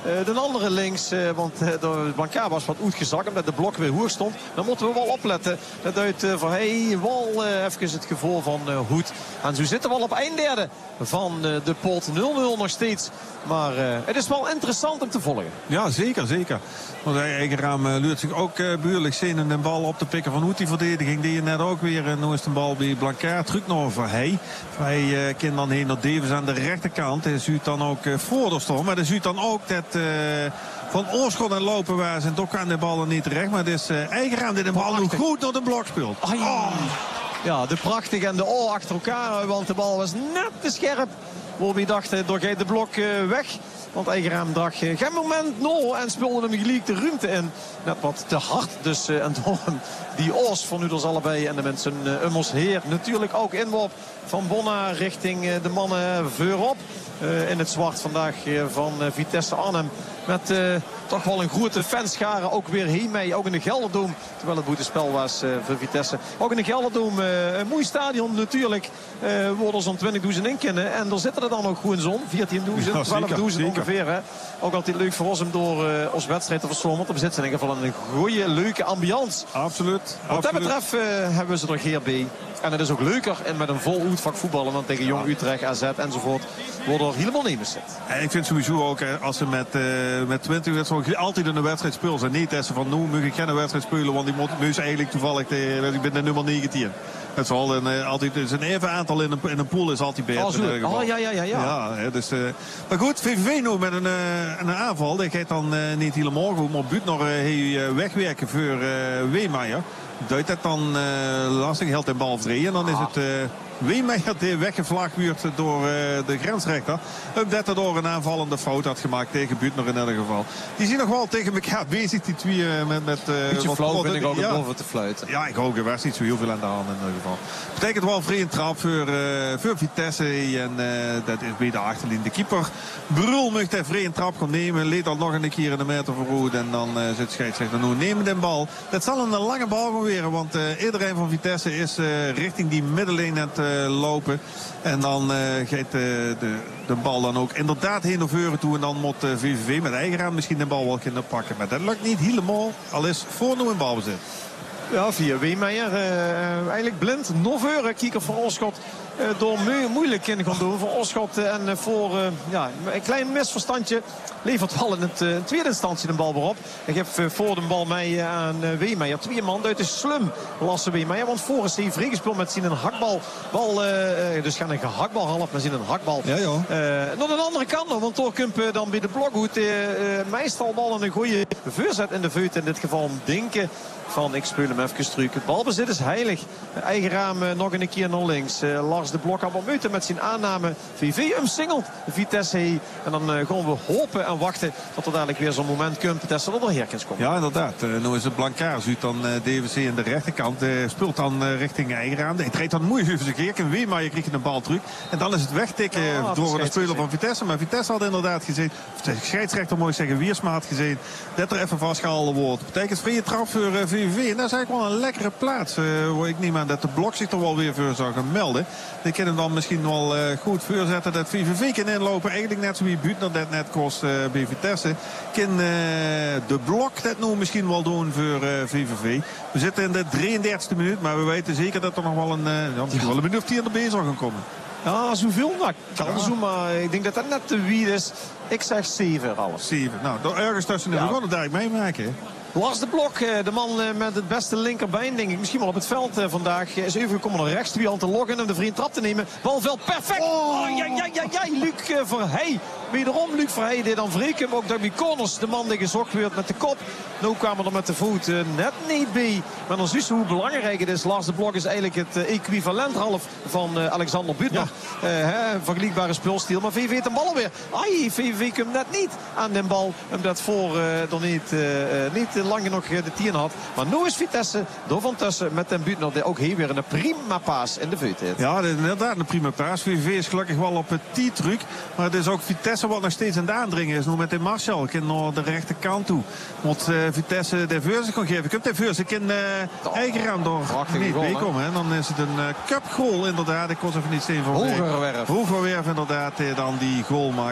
Uh, de andere links, uh, want uh, de Blankaar was wat uitgezakt omdat de blok weer hoog stond. Dan moeten we wel opletten. Dat uit uh, van hey, wel uh, even het gevoel van uh, Hoed. En zo zitten we al op eind derde van uh, de pot. nul nul nog steeds. Maar uh, het is wel interessant om te volgen. Ja, zeker, zeker. Want Eigenraam uh, luurt zich ook uh, buurlijk zin in de bal op te pikken van Hoed. Die verdediging die je net ook weer. Uh, nu is de bal bij Blankaar. Terug naar Verheij. Hij uh, kan dan heen naar Davis aan de rechterkant. Hij zuurt dan ook uh, voor de storm. Maar hij zuurt dan ook dat uh, Van Oorschot en lopen waar ze. En toch kan de bal er niet terecht. Maar het is uh, Eigenraam die de bal nu goed door de blok speelt. Oh. Ja, de prachtig en de O achter elkaar. Want de bal was net te scherp. Bobby dacht, door gaat de blok uh, weg. Want Eigenraam dacht geen moment nul en speelde hem gelijk de ruimte in. Net wat te hard dus. Uh, en door hem die Oos van Uders allebei. En de mensen uh, Ummels Heer natuurlijk ook inworp van Bonna richting uh, de mannen voorop. Uh, in het zwart vandaag uh, van uh, Vitesse Arnhem. Met uh, toch wel een grote fanschare. Ook weer heen mee. Ook in de Gelderdoom. Terwijl het buitenspel was uh, voor Vitesse. Ook in de Gelderdoom. Uh, een mooi stadion natuurlijk. Uh, worden zo'n twintigduizend in kennen. En er zitten er dan ook goed in zon. veertienduizend, twaalfduizend ongeveer. Hè. Ook altijd leuk voor ons om door uh, ons wedstrijd te verslomen. Want we zitten in ieder geval een goede, leuke ambiance. Absoluut. Wat dat absoluut. betreft uh, hebben we ze er geer bij. En het is ook leuker en met een vol uitvak voetballen. Want tegen Jong Utrecht, A Z enzovoort worden er helemaal niet meer zit. En ik vind sowieso ook als ze met, uh, met twintig wedstrijden altijd in een wedstrijd spelen. En niet dat ze van nu moet ik geen wedstrijd spelen. Want die moet nu eigenlijk toevallig, de, ik ben de nummer negentien. Het is al een, uh, altijd dus een even aantal in een, in een pool is altijd beter. Oh, in oh ja, ja, ja. ja. ja hè, dus, uh, maar goed, V V V nu met een, uh, een aanval. Dat gaat dan uh, niet helemaal goed. Maar Buut nog uh, hey, uh, wegwerken voor uh, Weemeijer. Duidt dat dan uh, lastig, helt in bal vrij. En dan is het uh, Weemeijer die weggevlaagd wordt door uh, de grensrechter. Omdat hij door een aanvallende fout had gemaakt tegen Buutner in ieder geval. Die zien nog wel tegen elkaar bezig, die twee uh, met... met uh, Beetje wat flauw vind ik ook ja. boven te fluiten. Ja, ik ook. Er was niet zo heel veel aan de hand in ieder geval. Betekent wel een vrije trap voor, uh, voor Vitesse. En uh, dat is bij de achterlijn. De keeper Brul mag de vrije trap gaan nemen. Leed al nog een keer in de meter verroed. En dan uh, zit scheidsrechter nu nemen de bal. Dat zal een lange bal gaan weer. Want uh, iedereen van Vitesse is uh, richting die middenlijn aan het uh, lopen. En dan uh, gaat uh, de, de bal dan ook inderdaad heen naar voren toe. En dan moet uh, V V V met Eigenraam misschien de bal wel kunnen pakken. Maar dat lukt niet helemaal. Al is voor nu in balbezit. Ja, via Weemeijer. Uh, eigenlijk blind. Noveur, kieker voor Oorschot. Uh, door mo moeilijk in gaan doen voor Oorschot. Uh, en uh, voor uh, ja, een klein misverstandje levert wel in het uh, tweede instantie de bal weer op. Ik heb uh, voor de bal mee uh, aan uh, Weemeijer. Twee man uit de slum Lasse Weemeijer. Want voor is hij vreegespeeld met zijn hakbal. Bal, uh, dus gaan een gehaktbal half met zijn hakbal. Ja, joh. Uh, naar de andere kant nog. Want door Kump uh, dan bij de blokhoed. Uh, uh, meestal bal en een goede voorzet in de veut. In dit geval Dinken. Van ik speel hem even terug. Het balbezit is heilig. Eigenraam uh, nog een keer naar links. Uh, Lars de Blok allemaal Meuten met zijn aanname. V V umsingelt Vitesse. En dan uh, gaan we hopen en wachten dat er dadelijk weer zo'n moment komt dat ze er doorheen kan komen. Ja, inderdaad. Uh, nu is het Blankaar. Ziet dan uh, D V C aan de rechterkant. Uh, speelt dan uh, richting Eigenraam. Hij treedt dan moeilijk over zijn keer. En weer maar je krijgt een bal terug. En dan is het wegtikken ja, door de speler van Vitesse. Maar Vitesse had inderdaad gezien. Of de scheidsrechter mooi zeggen. Wiersma had gezien. Dat er even vastgehouden wordt. Betekent vrije trap voor uh, V V V. En dat is eigenlijk wel een lekkere plaats. Uh, waar ik niet aan dat de Blok zich er wel weer voor zou gaan melden. Die kunnen dan misschien wel uh, goed voorzetten dat V V V kan inlopen. Eigenlijk net zoals Buutner dat net kost uh, bij Vitesse. Kan uh, de Blok dat nu misschien wel doen voor uh, V V V. We zitten in de drieëndertigste minuut. Maar we weten zeker dat er nog wel een, uh, ja, misschien wel een minuut of tien erbij zal gaan komen. Ja, zoveel. Nou, kan ja. zo, maar ik denk dat dat net te wie is. Ik zeg zeven alles. zeven. Nou, ergens tussenin. Ja. We gaan het eigenlijk meemaken. Lars de Blok, de man met het beste linkerbeen, denk ik. Misschien wel op het veld vandaag. Is even gekomen naar rechts. Twee aan te loggen en de vriend trap te nemen. Balveld perfect. Oh, ja, ja, ja, ja. Luc Verheij. Wederom Luc Verheij deed dan Vreekum. Ook Dougie Corners, de man die gezocht werd met de kop. Nu kwamen er met de voet net niet bij. Maar dan zie je hoe belangrijk het is. Lars de Blok is eigenlijk het equivalent half van Alexander Buutner. Ja. Uh, hè, vergelijkbare speelstijl. Maar V V V heeft een bal alweer. Ai, V V V komt net niet aan de bal. Omdat voor uh, er niet, uh, niet lang genoeg de tien had. Maar nu is Vitesse door van tussen met den Buutner. Die ook hier weer een prima paas in de veut heeft. Ja, inderdaad een prima paas. V V V is gelukkig wel op het T-truc. Maar het is ook Vitesse wat nog steeds aan het aandringen is. Nu met de Marshall. Ik naar de rechterkant toe. Moet uh, Vitesse de Veurse kan geven. Komt de Veurse in uh, oh, Eigenraam door niet meekomen. En dan is het een uh, cup goal inderdaad. Ik kon even niet zien van Hogerwerf. Hogerwerf inderdaad. Uh, dan die goal maakt.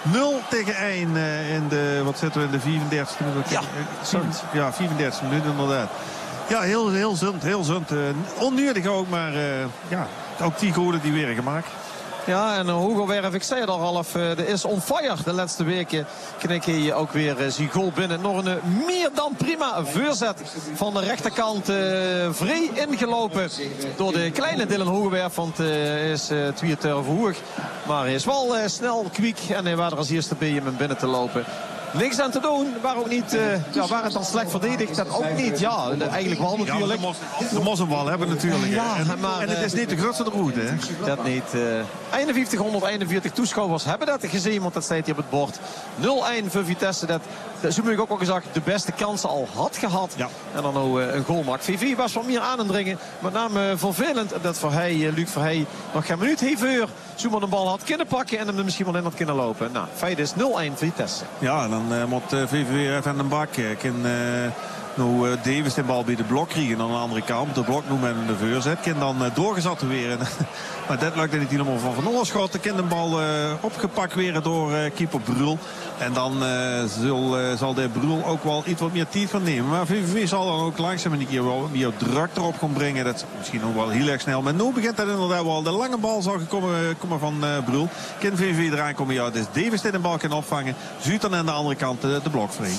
nul tegen één uh, in de, wat zitten we in de vierendertigste minuut? Ja, zund. Ja, vierendertigste minuut inderdaad. Ja, heel, heel zund, heel zund. Uh, onnodig ook, maar uh, ja, ook die goalen die weer gemaakt. Ja, en Hugo Werf, ik zei het al half, uh, er is on fire de laatste weken. Knik je ook weer uh, zijn goal binnen. Nog een uh, meer dan prima voorzet van de rechterkant. Uh, vrij ingelopen door de kleine Dylan Hogewerf. Want hij uh, is uh, twee te hoog. Maar hij is wel uh, snel, kwiek. En hij was er als eerste bij hem binnen te lopen. Niks aan te doen, waar ook niet, uh, ja, waar het dan slecht verdedigd, dat ook niet. Ja, eigenlijk wel natuurlijk. Ja, de mos hem wel hebben natuurlijk. Ja, en, maar, en het is niet de grootste route, hè? Dat niet. Uh, eenenvijftighonderdeenenveertig toeschouwers hebben dat gezien, want dat staat hier op het bord. nul één voor Vitesse, dat, dat zo moet ik ook al gezegd, de beste kansen al had gehad. Ja. En dan nou uh, een goal maakt. V V was wat meer aan het dringen, met name uh, vervelend dat voor hij, uh, Luc Verheij nog geen minuut heeft uur. Zo maar de bal had kunnen pakken en hem er misschien wel in had kunnen lopen. Nou, feit is nul één voor Vitesse. Ja, dan uh, moet uh, V V V even aan de bak. Kan uh, nou, uh, Davis de bal bij de blok krijgen aan de andere kant. De blok noemen en de voorzet. Kan dan uh, doorgezet weer. Maar dat lukt niet helemaal van Van Oorschot. Kan de bal uh, opgepakt weer door uh, keeper Brul. En dan uh, zal, uh, zal de Brul ook wel iets wat meer tijd van nemen. Maar V V V zal dan ook langzaam een keer wel meer druk erop gaan brengen. Dat is misschien nog wel heel erg snel. Maar nu begint dat inderdaad wel. De lange bal zal komen, komen van uh, Brul. Kan V V V eraan komen? Ja, dus Davis die de bal kan opvangen. Zuid dan aan de andere kant uh, de blok vrij.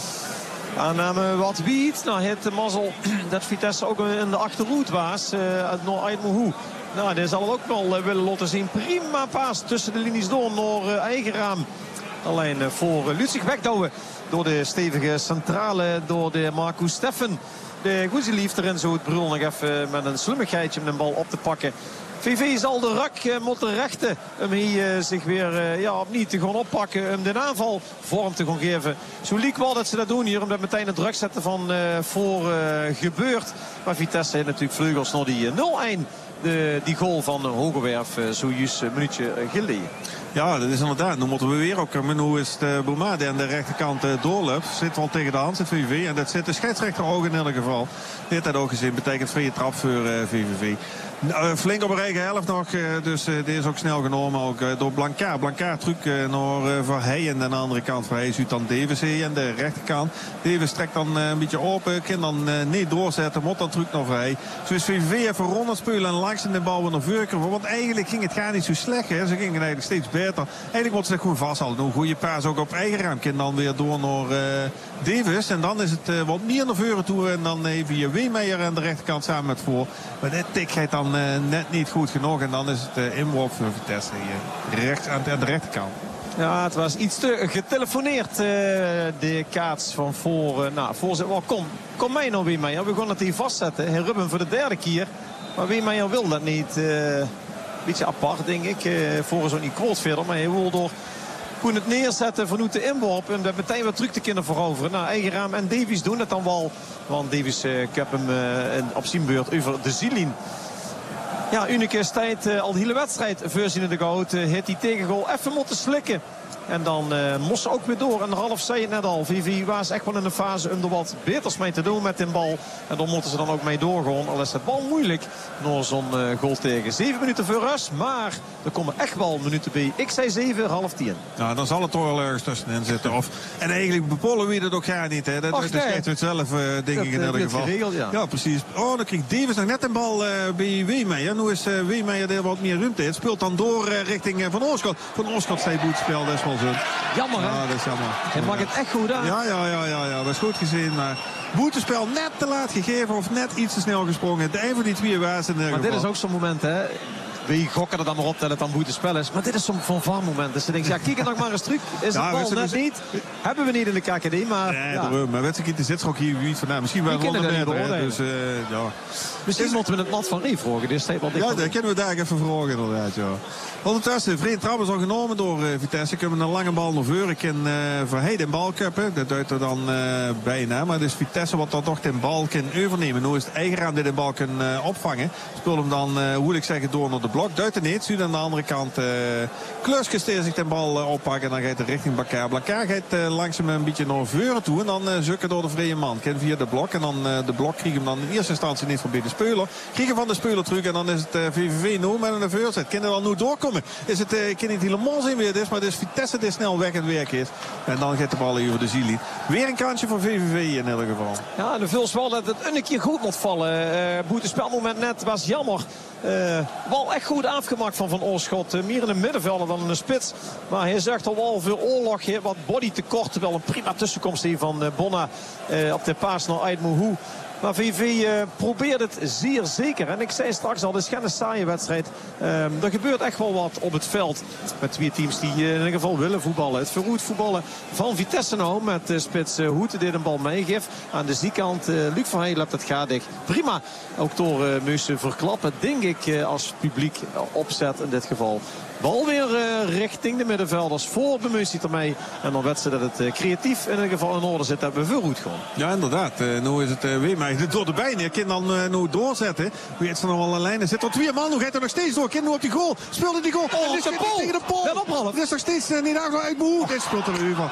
Aanname wat wiet. Nou, het de mazzel dat Vitesse ook in de achterhoed was. Uh, uit Noord-Moehoe. Nou, dit zal het ook wel uh, willen laten zien. Prima paas tussen de linies door naar uh, eigen raam. Alleen uh, voor uh, Lutzig wegdouwen. Door de stevige centrale, door de Marco Steffen. De Goezelief erin zo het Brul nog even met een slimmigheidje om de bal op te pakken. V V zal de rak uh, moeten rechten om hier uh, zich weer uh, ja, opnieuw te gaan oppakken. Om de aanval vorm te gaan geven. Zo liek wel dat ze dat doen hier. Omdat meteen het druk zetten van uh, voor uh, gebeurt. Maar Vitesse heeft natuurlijk vleugels naar die uh, nul één. De, die goal van uh, Hogewerf uh, zojuist een minuutje uh, geleden. Ja, dat is inderdaad. Nu moeten we weer ook. Maar nu is het Bouma die aan de rechterkant uh, doorloopt. Zit wel tegen de hand, zit V V V. En dat zit de scheidsrechter ook in ieder geval. Dit had ook gezien. Betekent vrije trap voor uh, V V V. Uh, flink op een eigen helft nog. Uh, dus uh, die is ook snel genomen. Ook uh, door Blancard. Blancard truc uh, naar uh, Verheij. En aan de andere kant Verheij ziet dan Davis hier aan de rechterkant. Davis trekt dan uh, een beetje open. Kan dan uh, niet doorzetten. Moet dan truc naar Verheij. Zo is V V V even rond spelen. En langs in de bal weer naar Vurker. Want eigenlijk ging het gar niet zo slecht. Hè. Ze gingen eigenlijk steeds beter. Eigenlijk moet ze het gewoon vasthouden. Een goede paas ook op eigen raam. Kan dan weer door naar uh, Davis. En dan is het uh, wat meer naar voren toe. En dan even je Weemeyer aan de rechterkant samen met voor. Maar dit tik gaat dan uh, net niet goed genoeg. En dan is het uh, inworp voor Vitesse hier. Rechts aan, aan de rechterkant. Ja, het was iets te getelefoneerd. Uh, de kaats van voor. Uh, nou, voorzet. Well, kom, kom mij nou Weemeyer. We gaan het hier vastzetten. Hij Ruben voor de derde keer. Maar Weemeyer wil dat niet. Uh, beetje apart, denk ik. Uh, Volgens ook niet kwoord verder. Maar hij wil door gewoon het neerzetten vanuit de inworp. En dat meteen wat terug te kunnen veroveren. Nou, eigen raam en Davies doen het dan wel. Want Davies uh, heb hem uh, op zijn beurt over de zielin. Ja, Unike is tijd uh, al de hele wedstrijd voorzien in de goud. Uh, heeft die tegengoal even moeten slikken. En dan uh, moest ze ook weer door. En Ralf zei het net al. V V was echt wel in de fase om er wat beters mee te doen met die bal. En dan moeten ze dan ook mee doorgaan. Al is het bal moeilijk. Nog zo'n uh, goal tegen. Zeven minuten voor rust. Maar er komen echt wel minuten bij. Ik zei zeven, half tien. Nou, dan zal het toch wel ergens tussenin zitten. Of, en eigenlijk bepollen wie dat ook gaat niet. Hè. Dat schijnt het zelf, uh, denk ik in ieder geval. Geregeld, ja. Ja, precies. Oh, dan kreeg Davis nog net een bal uh, bij Weemeyer. Nu is uh, Weemeyer er wat meer ruimte. Het speelt dan door uh, richting uh, Van Oorschot. Van Oorschot zei boetspel, dat is wel zo. Jammer, hè? Ja, dat is jammer. Hij mag het echt goed aan. Ja, ja, ja, ja, ja. Dat is goed gezien. Maar boetespel net te laat gegeven of net iets te snel gesprongen. De een van die twee was in Maar dit is ook zo'n moment, hè? We gokken er dan maar op dat het dan boetespel is. Maar dit is zo'n van V A R-moment. Dus ze denken, ja, kijk er nog maar eens terug. Is ja, het bal net niet? Hebben we niet in de K K D, maar... Nee, ja. daarom. Maar wedstrijd zit er ook hier iets van. Nou, misschien wel een honderd meter. Dus, uh, ja. Misschien is... moeten we het Nat van Rie vragen. Dit staat wel dik. Ja, dat kunnen we daar even vragen inderdaad, ja. Ondertussen, vrije trap is al genomen door uh, Vitesse. Kunnen een lange bal naar voren. Kan uh, Verheij de bal kappen. Dat duidt er dan uh, bijna. Maar dus Vitesse wat dan toch de bal kan overnemen. Nu is het eigen raam die de bal kan uh, opvangen. Speelt hem dan, uh, hoe wil ik zeggen, door naar de blok. Duiten niet. Zuid aan de andere kant. Uh, Kluske steert zich de bal uh, oppakken. En dan gaat hij richting Blancard. Blancard gaat uh, langzaam een beetje naar voren toe. En dan uh, zukken door de vrije man. Ken via de blok. En dan uh, de blok kriegen hem dan in eerste instantie niet voorbij de speler. Kriegen van de speler terug. En dan is het uh, V V V nul met een voorzet. Kan er dan nu doorkomen? Is het, uh, ik kan niet helemaal zien wie het is. Maar het is Vitesse die snel weg het werk is. En dan gaat de bal over de ziel. Weer een kansje voor V V V in ieder geval. Ja, de Vuls wel dat het een keer goed moet vallen. Uh, Boete spelmoment net was jammer. Uh, bal echt goed afgemaakt van Van Oorschot. Uh, meer in de middenvelder dan in de spits. Maar hij zegt al wel veel oorlog. He, wat body tekort. Wel een prima tussenkomst hier van uh, Bonna uh, op de paas naar Ait Mouhou. Maar V V uh, probeert het zeer zeker. En ik zei straks al, het is geen saaie wedstrijd. Uh, er gebeurt echt wel wat op het veld. Met twee teams die uh, in ieder geval willen voetballen. Het verroet voetballen van Vitesse nou. Met uh, spits uh, Hoete die een bal meegeeft. Aan de zijkant uh, Luc van Heijl hebt het gadig. Prima. Ook door uh, Meusen verklappen. Denk ik uh, als publiek uh, opzet in dit geval. Bal weer uh, richting de middenvelders. Voor Bemeus zit ermee. En dan weten ze dat het uh, creatief in ieder geval in orde zit. Dat hebben we veel goed gewoon. Ja, inderdaad. Uh, nu is het uh, weer maar door de benen. Je kan dan uh, nu doorzetten. Wie is er nog wel een lijn? Er zit er twee man. Hoe gaat er nog steeds door? Kind nu op die goal. Speelde die goal. Oh, is tegen de Pool. Het is nog steeds uh, niet uit uit behoed. Dit speelt er nu van.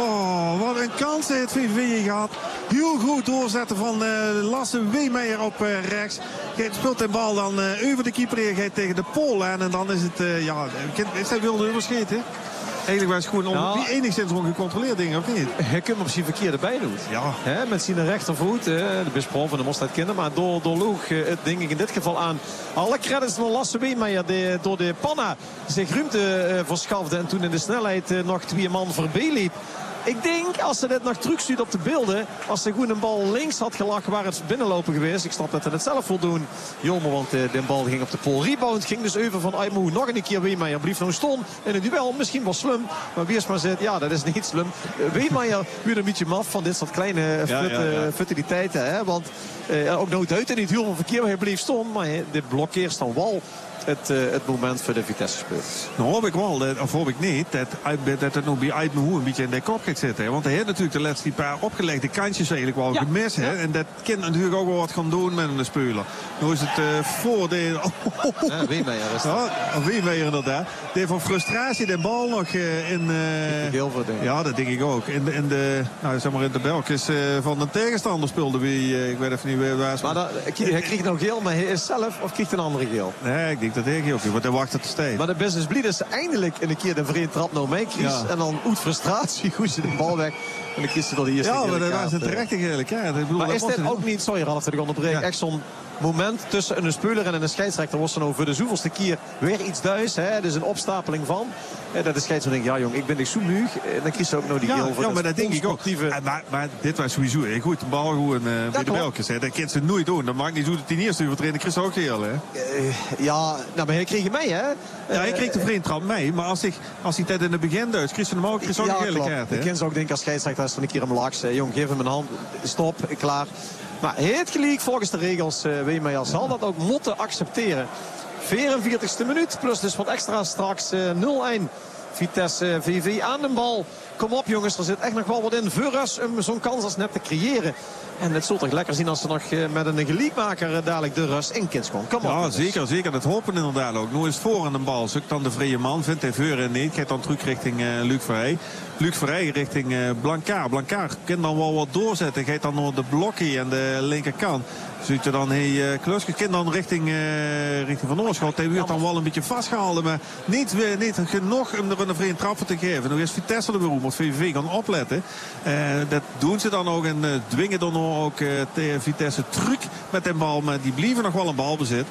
Oh, wat een kans heeft V V V gehad. Heel goed doorzetten van uh, Lasse Weemeijer op uh, rechts. Hij speelt de bal dan uh, over de keeper. Hij tegen de Pool aan. En dan is het, uh, ja, is hij wilde overscheten. Eigenlijk was het gewoon om, nou, enigszins ongecontroleerd dingen, of niet? Je kunt hem op zijn verkeerde been doen. Ja. He, met zijn rechtervoet, he, de besproken van de Mosterd kinderen. Maar door, doorloog het ding in dit geval aan. Alle credits naar Lasse Weemeijer die door de panna zich ruimte uh, verschafte. En toen in de snelheid uh, nog twee man voorbij liep. Ik denk, als ze dit nog terugstuurt op de beelden, als ze gewoon een bal links had gelachen, waar het binnenlopen geweest. Ik snap dat ze het zelf wil doen. Jammer, want uh, de bal ging op de pool. Rebound ging dus over van Ait Mouhou. Nog een keer Weemeijer. Blieft nou stond in het duel. Misschien wel slim. Maar wie is maar zit, ja, dat is niet slim. Uh, Weemeijer weer een beetje maf van dit soort kleine uh, ja, fut, ja, ja. Uh, futiliteiten. Hè? Want uh, ook nooit uit in het heel veel verkeer waar hij bleef stond. Maar uh, dit blokkeert dan wal. Het, uh, het moment voor de Vitesse-spelers. Nou hoop ik wel, dat, of hoop ik niet, dat, dat het nog bij Ait Mouhou een beetje in de kop gaat zitten. Hè? Want hij heeft natuurlijk de laatste paar opgelegde kansjes eigenlijk wel ja. gemist. Hè? Ja. En dat kan natuurlijk ook wel wat gaan doen met een speler. Nu is het uh, voordeel... Oh, oh, oh. Ja, Weemeijer is dat. Ja, Weemeijer inderdaad. Die van frustratie de bal nog uh, in... Uh, heel veel dingen. Ja, dat denk ik ook. In de, in de, nou, zeg maar in de belkjes uh, van de tegenstander speelde wie, uh, ik weet even niet waar. Maar dat, hij kreeg nou geel, maar hij is zelf of kreeg een andere geel? Nee, ik denk dat hij ook, want hij wacht het steeds. Maar de business bleed is eindelijk een keer de vreemde trap nou mee kies. Ja. En dan uit frustratie goed ze de bal weg. En dan kiest ze door de eerste. Ja, maar dat was een terechte gele kaart. Ik bedoel, maar is dit ook niet, niet sorry Ralf dat ik onderbreek, ja. echt zo'n moment tussen een speler en een scheidsrechter was er nou voor de zoveelste keer weer iets thuis. Hè? Dus een opstapeling van. En dat de scheidsrechter denkt, ja jong, ik ben echt zo muug. En dan kiest ze ook nou die ja, geel voor ja, maar dat denk ik ook. Ja, maar, maar dit was sowieso hè. Goed, de bal gewoon uh, bij de Belkjes. Dat kan ze nooit doen. Dat maakt niet zo dat hij niet eerst overtreden. Chris ook geel, hè? Uh, ja, nou, maar hij kreeg hem mee, hè? Ja, hij kreeg de vreemde trap mee. Maar als, ik, als hij tijd in het begin duidt, Chris hem ook, Chris ook ja, een gele kaart. Ik ken ze ook denken als scheidsrechter als er een keer hem laag zei. Jong, geef hem een hand. Stop, klaar. Maar heet gelijk volgens de regels. Uh, Weemeijer zal dat ook moeten accepteren. vierenveertigste minuut. Plus dus wat extra straks uh, nul-een. Vitesse uh, V V aan de bal. Kom op jongens, er zit echt nog wel wat in. Verras om zo'n kans als net te creëren. En het zult toch lekker zien als ze nog uh, met een geliekmaker uh, dadelijk de rust in kins komt. Kom op. Ja, zeker, zeker. Dat hopen inderdaad ook. Nu is het voor aan de bal. Zoekt dan de vrije man. Vindt hij voor en niet. Gaat dan terug richting uh, Luc Verheij. Luc Verheij richting uh, Blancard. Blancard kan dan wel wat doorzetten. Gaat dan naar de blokkie aan de linkerkant. Ziet er dan hey, uh, Kluske kan dan richting, uh, richting Van Oorschot. Hij wordt dan wel een beetje vastgehouden. Maar niet, niet genoeg om er een vreemde trap te geven. Nu is Vitesse er weer om. Moet V V V gaan opletten. Uh, dat doen ze dan ook. En uh, dwingen dan ook uh, Vitesse terug met de bal. Maar die blijven nog wel een balbezit.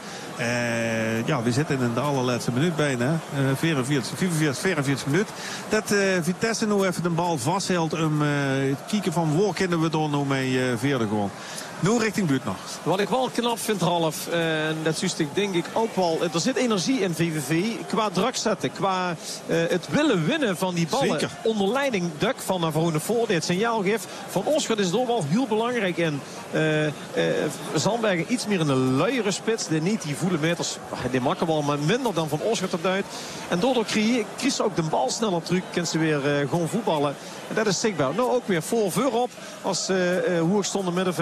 Uh, ja, we zitten in de allerlaatste minuut bijna. Uh, vierenveertig, vierenveertig, vierenveertig minuut. Dat uh, Vitesse nu even de bal vasthoudt. Om uh, het kijken van waar kunnen we dan nou mee uh, verder gewoon. Nu richting buurt nog. Wat ik wel knap vind, Ralf, en dat is denk ik ook wel. Er zit energie in V V V qua druk zetten, qua uh, het willen winnen van die ballen. Zeker. Onder leiding Duk van Navarone voor dit signaal geeft. Van Oorschot is er wel heel belangrijk in. Uh, uh, Zandbergen iets meer in de luiere spits. Die niet die voele meters, die makken wel, maar minder dan Van Oorschot op Duit. En daardoor kiest ze ook de bal sneller terug. Kent ze weer uh, gewoon voetballen. En dat is zichtbaar. Nou ook weer voor voorop als uh, uh, hoogstond middenvelder uh,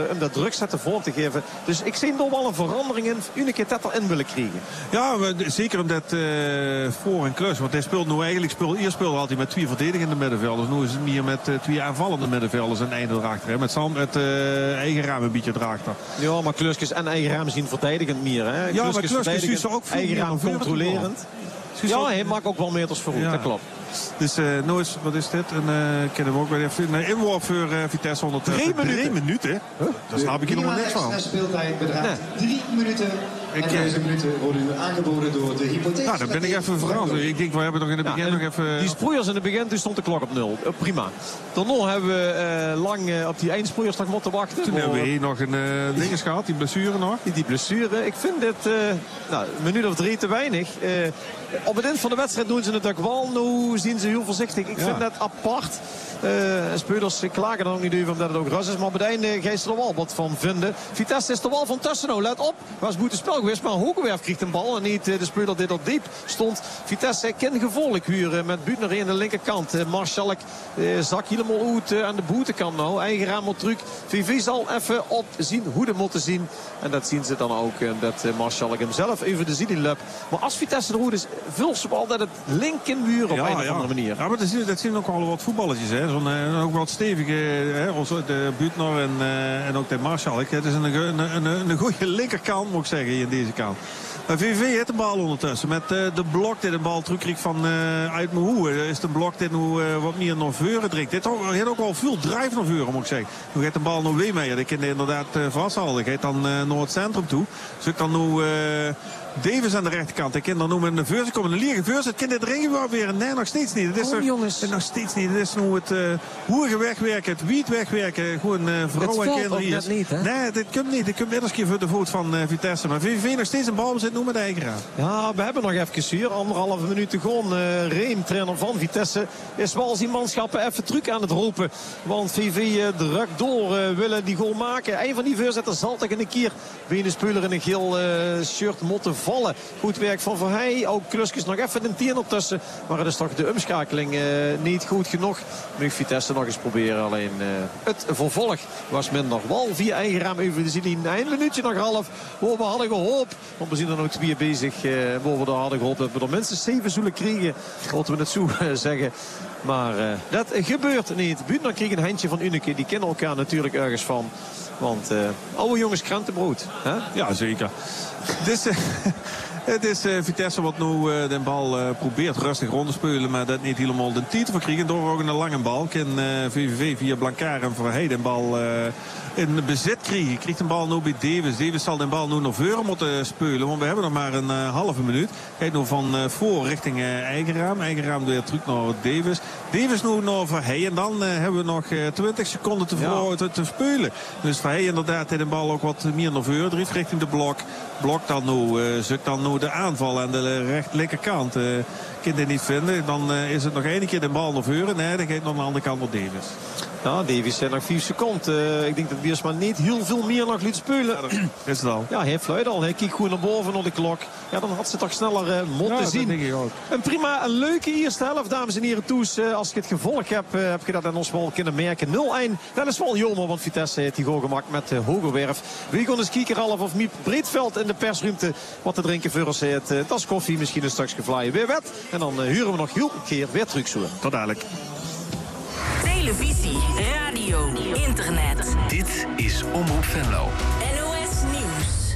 om dat druk zetten vorm te geven. Dus ik zie nog wel een verandering in. Unike dat erin willen krijgen. Ja, zeker omdat uh, voor en klus. Want hij speelt nu eigenlijk, speelt, eerst speelde altijd met twee verdedigende middenvelders. Nu is het meer met uh, twee aanvallende middenvelders en einde erachter. Hè. Met Sam, het uh, eigen raam een beetje erachter. Ja, maar Kluskes en eigen raam zien verdedigend meer. Hè. Ja, maar Kluskes is er ook veel eigen raam controlerend. Ja, hij maakt ook wel meters vooruit, ja. Dat klopt. Dus uh, nou is, wat is dit? En uh, ik ken hem ook wel even. Een inworp voor uh, Vitesse onder drie minuten. Drie minuten? Huh? Daar snap ik helemaal niks van. De speeltijd bedraagt nee. drie minuten. Ik, en deze minuten worden u aangeboden door de hypotheek. Nou, dan ben ik even verrast. Ik denk, we hebben nog in het begin ja, nog even... Die sproeiers in het begin, toen stond de klok op nul. Uh, prima. Daarna hebben we uh, lang uh, op die eindsproeiers nog moeten wachten. Toen hebben we hier nog een uh, dinges gehad, die blessure nog. Die, die blessure. Ik vind dit uh, nou, een minuut of drie te weinig. Uh, op het eind van de wedstrijd doen ze het ook wel. Nu zien ze heel voorzichtig. Ik ja. vind dat apart. Uh, speurders klagen dan ook niet over omdat het ook rust is. Maar op het einde ga je er wel wat van vinden. Vitesse is er wel van tussen. Nou, let op. Was goed spel geweest. Maar Hogewerf kreeg een bal. En niet uh, de speurder die er diep stond. Vitesse kan gevolg huren met Buutner aan de linkerkant. Uh, Marschalk uh, zak helemaal uit uh, aan de boetekant nou. Eigen raam op truc. V V zal even op zien hoe de moeten zien. En dat zien ze dan ook. Uh, dat uh, Marschalk hem zelf even de zin loopt. Maar als Vitesse er goed is, vul ze wel dat het linkenmuur op ja, een of ja. andere manier. Ja, maar dat zien, dat zien ook wel wat voetballetjes. Hè. Zo'n, uh, ook wat stevige, hè, de Buutner en, uh, en ook de Marschalk. Het is een, een, een, een goede linkerkant, moet ik zeggen, in deze kant. V V heeft de bal ondertussen met uh, de blok die de bal terugkrijgt van uh, uit Moehoe. Er is de blok die nu uh, wat meer naar voren drinkt. Dit heeft ook wel veel drive naar voren, moet ik zeggen. Nu gaat de bal naar Weemeyer. Die kan inderdaad uh, vasthouden. Hij gaat dan uh, naar het centrum toe. Zoekt dan nu... Uh, Davis aan de rechterkant. Ik kan dan noemen een verse komen. Een lege verse. Het kind dit erin weer. Nee, nog steeds niet. Het is oh, jongens. Nog steeds niet. Het is nu het uh, hoerige wegwerken. Het wiet wegwerken. Gewoon uh, vrouw en kinderen hier. Niet, hè? Nee, dit komt niet. Dit komt net als keer voor de voet van uh, Vitesse. Maar V V nog steeds een bal zit nu met eigen raam. Ja, we hebben nog even hier. Anderhalve minuut te gaan. Uh, Reem, trainer van Vitesse, is wel zijn manschappen even truc aan het roepen. Want V V uh, drukt door. Uh, willen die goal maken. Een van die voorzetters zal tegen een keer bij de speler in een geel uh, shirt motten vallen. Goed werk van Verheij. Ook Kluskes nog even een tien ertussen. Maar het is toch de omschakeling uh, niet goed genoeg. Nu Vitesse nog eens proberen. Alleen uh, het vervolg was minder. Wel via eigen raam even de zin. Een minuutje nog half. Waar we hadden gehoopt. Want we zien er nog twee bezig. Uh, waar we er hadden gehoopt dat we er minstens zeven zullen krijgen. Laten we het zo uh, zeggen. Maar uh, dat gebeurt niet. Buutner kreeg een handje van Unike. Die kennen elkaar natuurlijk ergens van. Want uh, oude jongens krantenbrood. Hè? Ja, zeker. Dus, uh, het is uh, Vitesse wat nu uh, de bal uh, probeert rustig rond te spelen. Maar dat niet helemaal de titel voor krijgen. Door ook een lange bal. Kan uh, V V V via Blancaar en Verheij de bal uh, in bezit krijgen. Krijgt een bal nu bij Davis. Davis zal de bal nu naar voren moeten spelen. Want we hebben nog maar een uh, halve minuut. Kijk nu van uh, voor richting uh, eigen raam. Eigen raam weer terug naar Davis. Davis nu naar Verheij. En dan uh, hebben we nog uh, twintig seconden te, ja. te, te spelen. Dus Verheij inderdaad de bal ook wat meer naar voren drijft richting de blok. Blok dan nu. Uh, zoekt dan nu de aanval aan de recht, linkerkant. Uh, kan dit niet vinden. Dan uh, is het nog één keer de bal naar voren. Nee, dan gaat het nog aan de andere kant op Davis. Ja, Davies nog vier seconden. Uh, ik denk dat Biersma niet heel veel meer nog liet spelen. Ja, is het al. Ja, hij fluit al. Hij kijkt gewoon naar boven naar de klok. Ja, dan had ze toch sneller uh, moeten ja, zien. Denk ik ook. Een prima, een leuke eerste helft, dames en heren. Toes, uh, als ik het gevolg heb, uh, heb je dat aan ons wel kunnen merken. nul-een. Dat is wel jammer, want Vitesse heeft die goal gemaakt met uh, Hogewerf. We gaan eens kijken, Ralf, of Miep Breedveld in de persruimte wat te drinken voor ons heeft. Uh, dat is koffie, misschien een stukje vlaaien weer wet. En dan uh, huren we nog heel keer weer terug zo. Tot dadelijk. Televisie, radio, internet. Dit is Omroep Venlo. N O S Nieuws.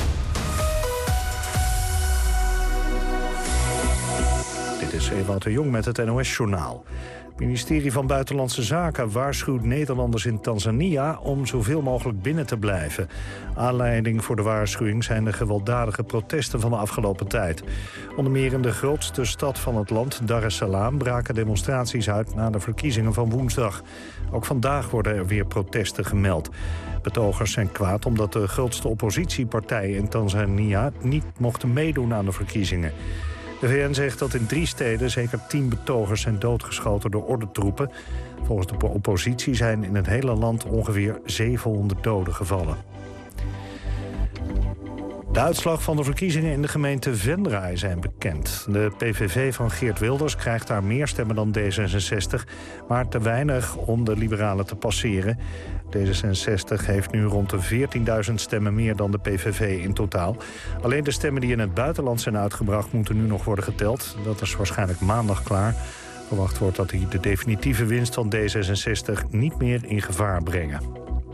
Dit is Ewout de Jong met het N O S-journaal. Het ministerie van Buitenlandse Zaken waarschuwt Nederlanders in Tanzania om zoveel mogelijk binnen te blijven. Aanleiding voor de waarschuwing zijn de gewelddadige protesten van de afgelopen tijd. Onder meer in de grootste stad van het land, Dar es Salaam, braken demonstraties uit na de verkiezingen van woensdag. Ook vandaag worden er weer protesten gemeld. Betogers zijn kwaad omdat de grootste oppositiepartijen in Tanzania niet mochten meedoen aan de verkiezingen. De V N zegt dat in drie steden zeker tien betogers zijn doodgeschoten door ordentroepen. Volgens de oppositie zijn in het hele land ongeveer zevenhonderd doden gevallen. De uitslag van de verkiezingen in de gemeente Venray zijn bekend. De P V V van Geert Wilders krijgt daar meer stemmen dan D zesenzestig... maar te weinig om de liberalen te passeren. D zesenzestig heeft nu rond de veertienduizend stemmen meer dan de P V V in totaal. Alleen de stemmen die in het buitenland zijn uitgebracht moeten nu nog worden geteld. Dat is waarschijnlijk maandag klaar. Verwacht wordt dat die de definitieve winst van D zesenzestig niet meer in gevaar brengen.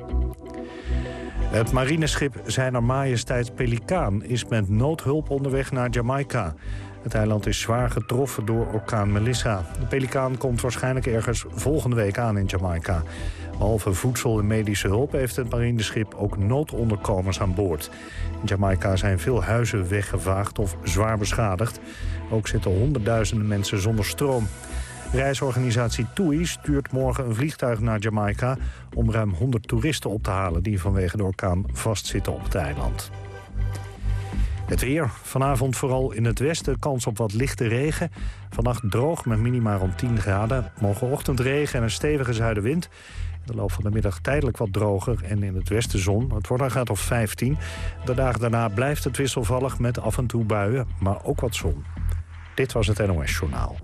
Het marineschip Zijner Majesteit Pelikaan is met noodhulp onderweg naar Jamaica. Het eiland is zwaar getroffen door orkaan Melissa. De Pelikaan komt waarschijnlijk ergens volgende week aan in Jamaica. Behalve voedsel en medische hulp heeft het marineschip ook noodonderkomens aan boord. In Jamaica zijn veel huizen weggevaagd of zwaar beschadigd. Ook zitten honderdduizenden mensen zonder stroom. Reisorganisatie T U I stuurt morgen een vliegtuig naar Jamaica om ruim honderd toeristen op te halen die vanwege de orkaan vastzitten op het eiland. Het weer. Vanavond vooral in het westen kans op wat lichte regen. Vannacht droog met minima rond tien graden. Morgenochtend regen en een stevige zuidenwind. In de loop van de middag tijdelijk wat droger en in het westen zon. Het wordt een graad of vijftien. De dagen daarna blijft het wisselvallig met af en toe buien, maar ook wat zon. Dit was het N O S Journaal.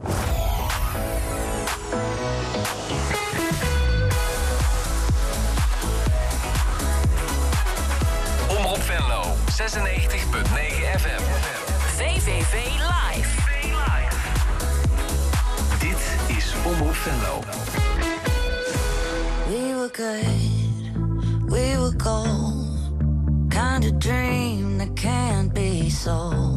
zesennegentig komma negen F M. V V V Live. Dit is Omroep Venlo. We were good, we were gold. Kind of dream that can't be sold.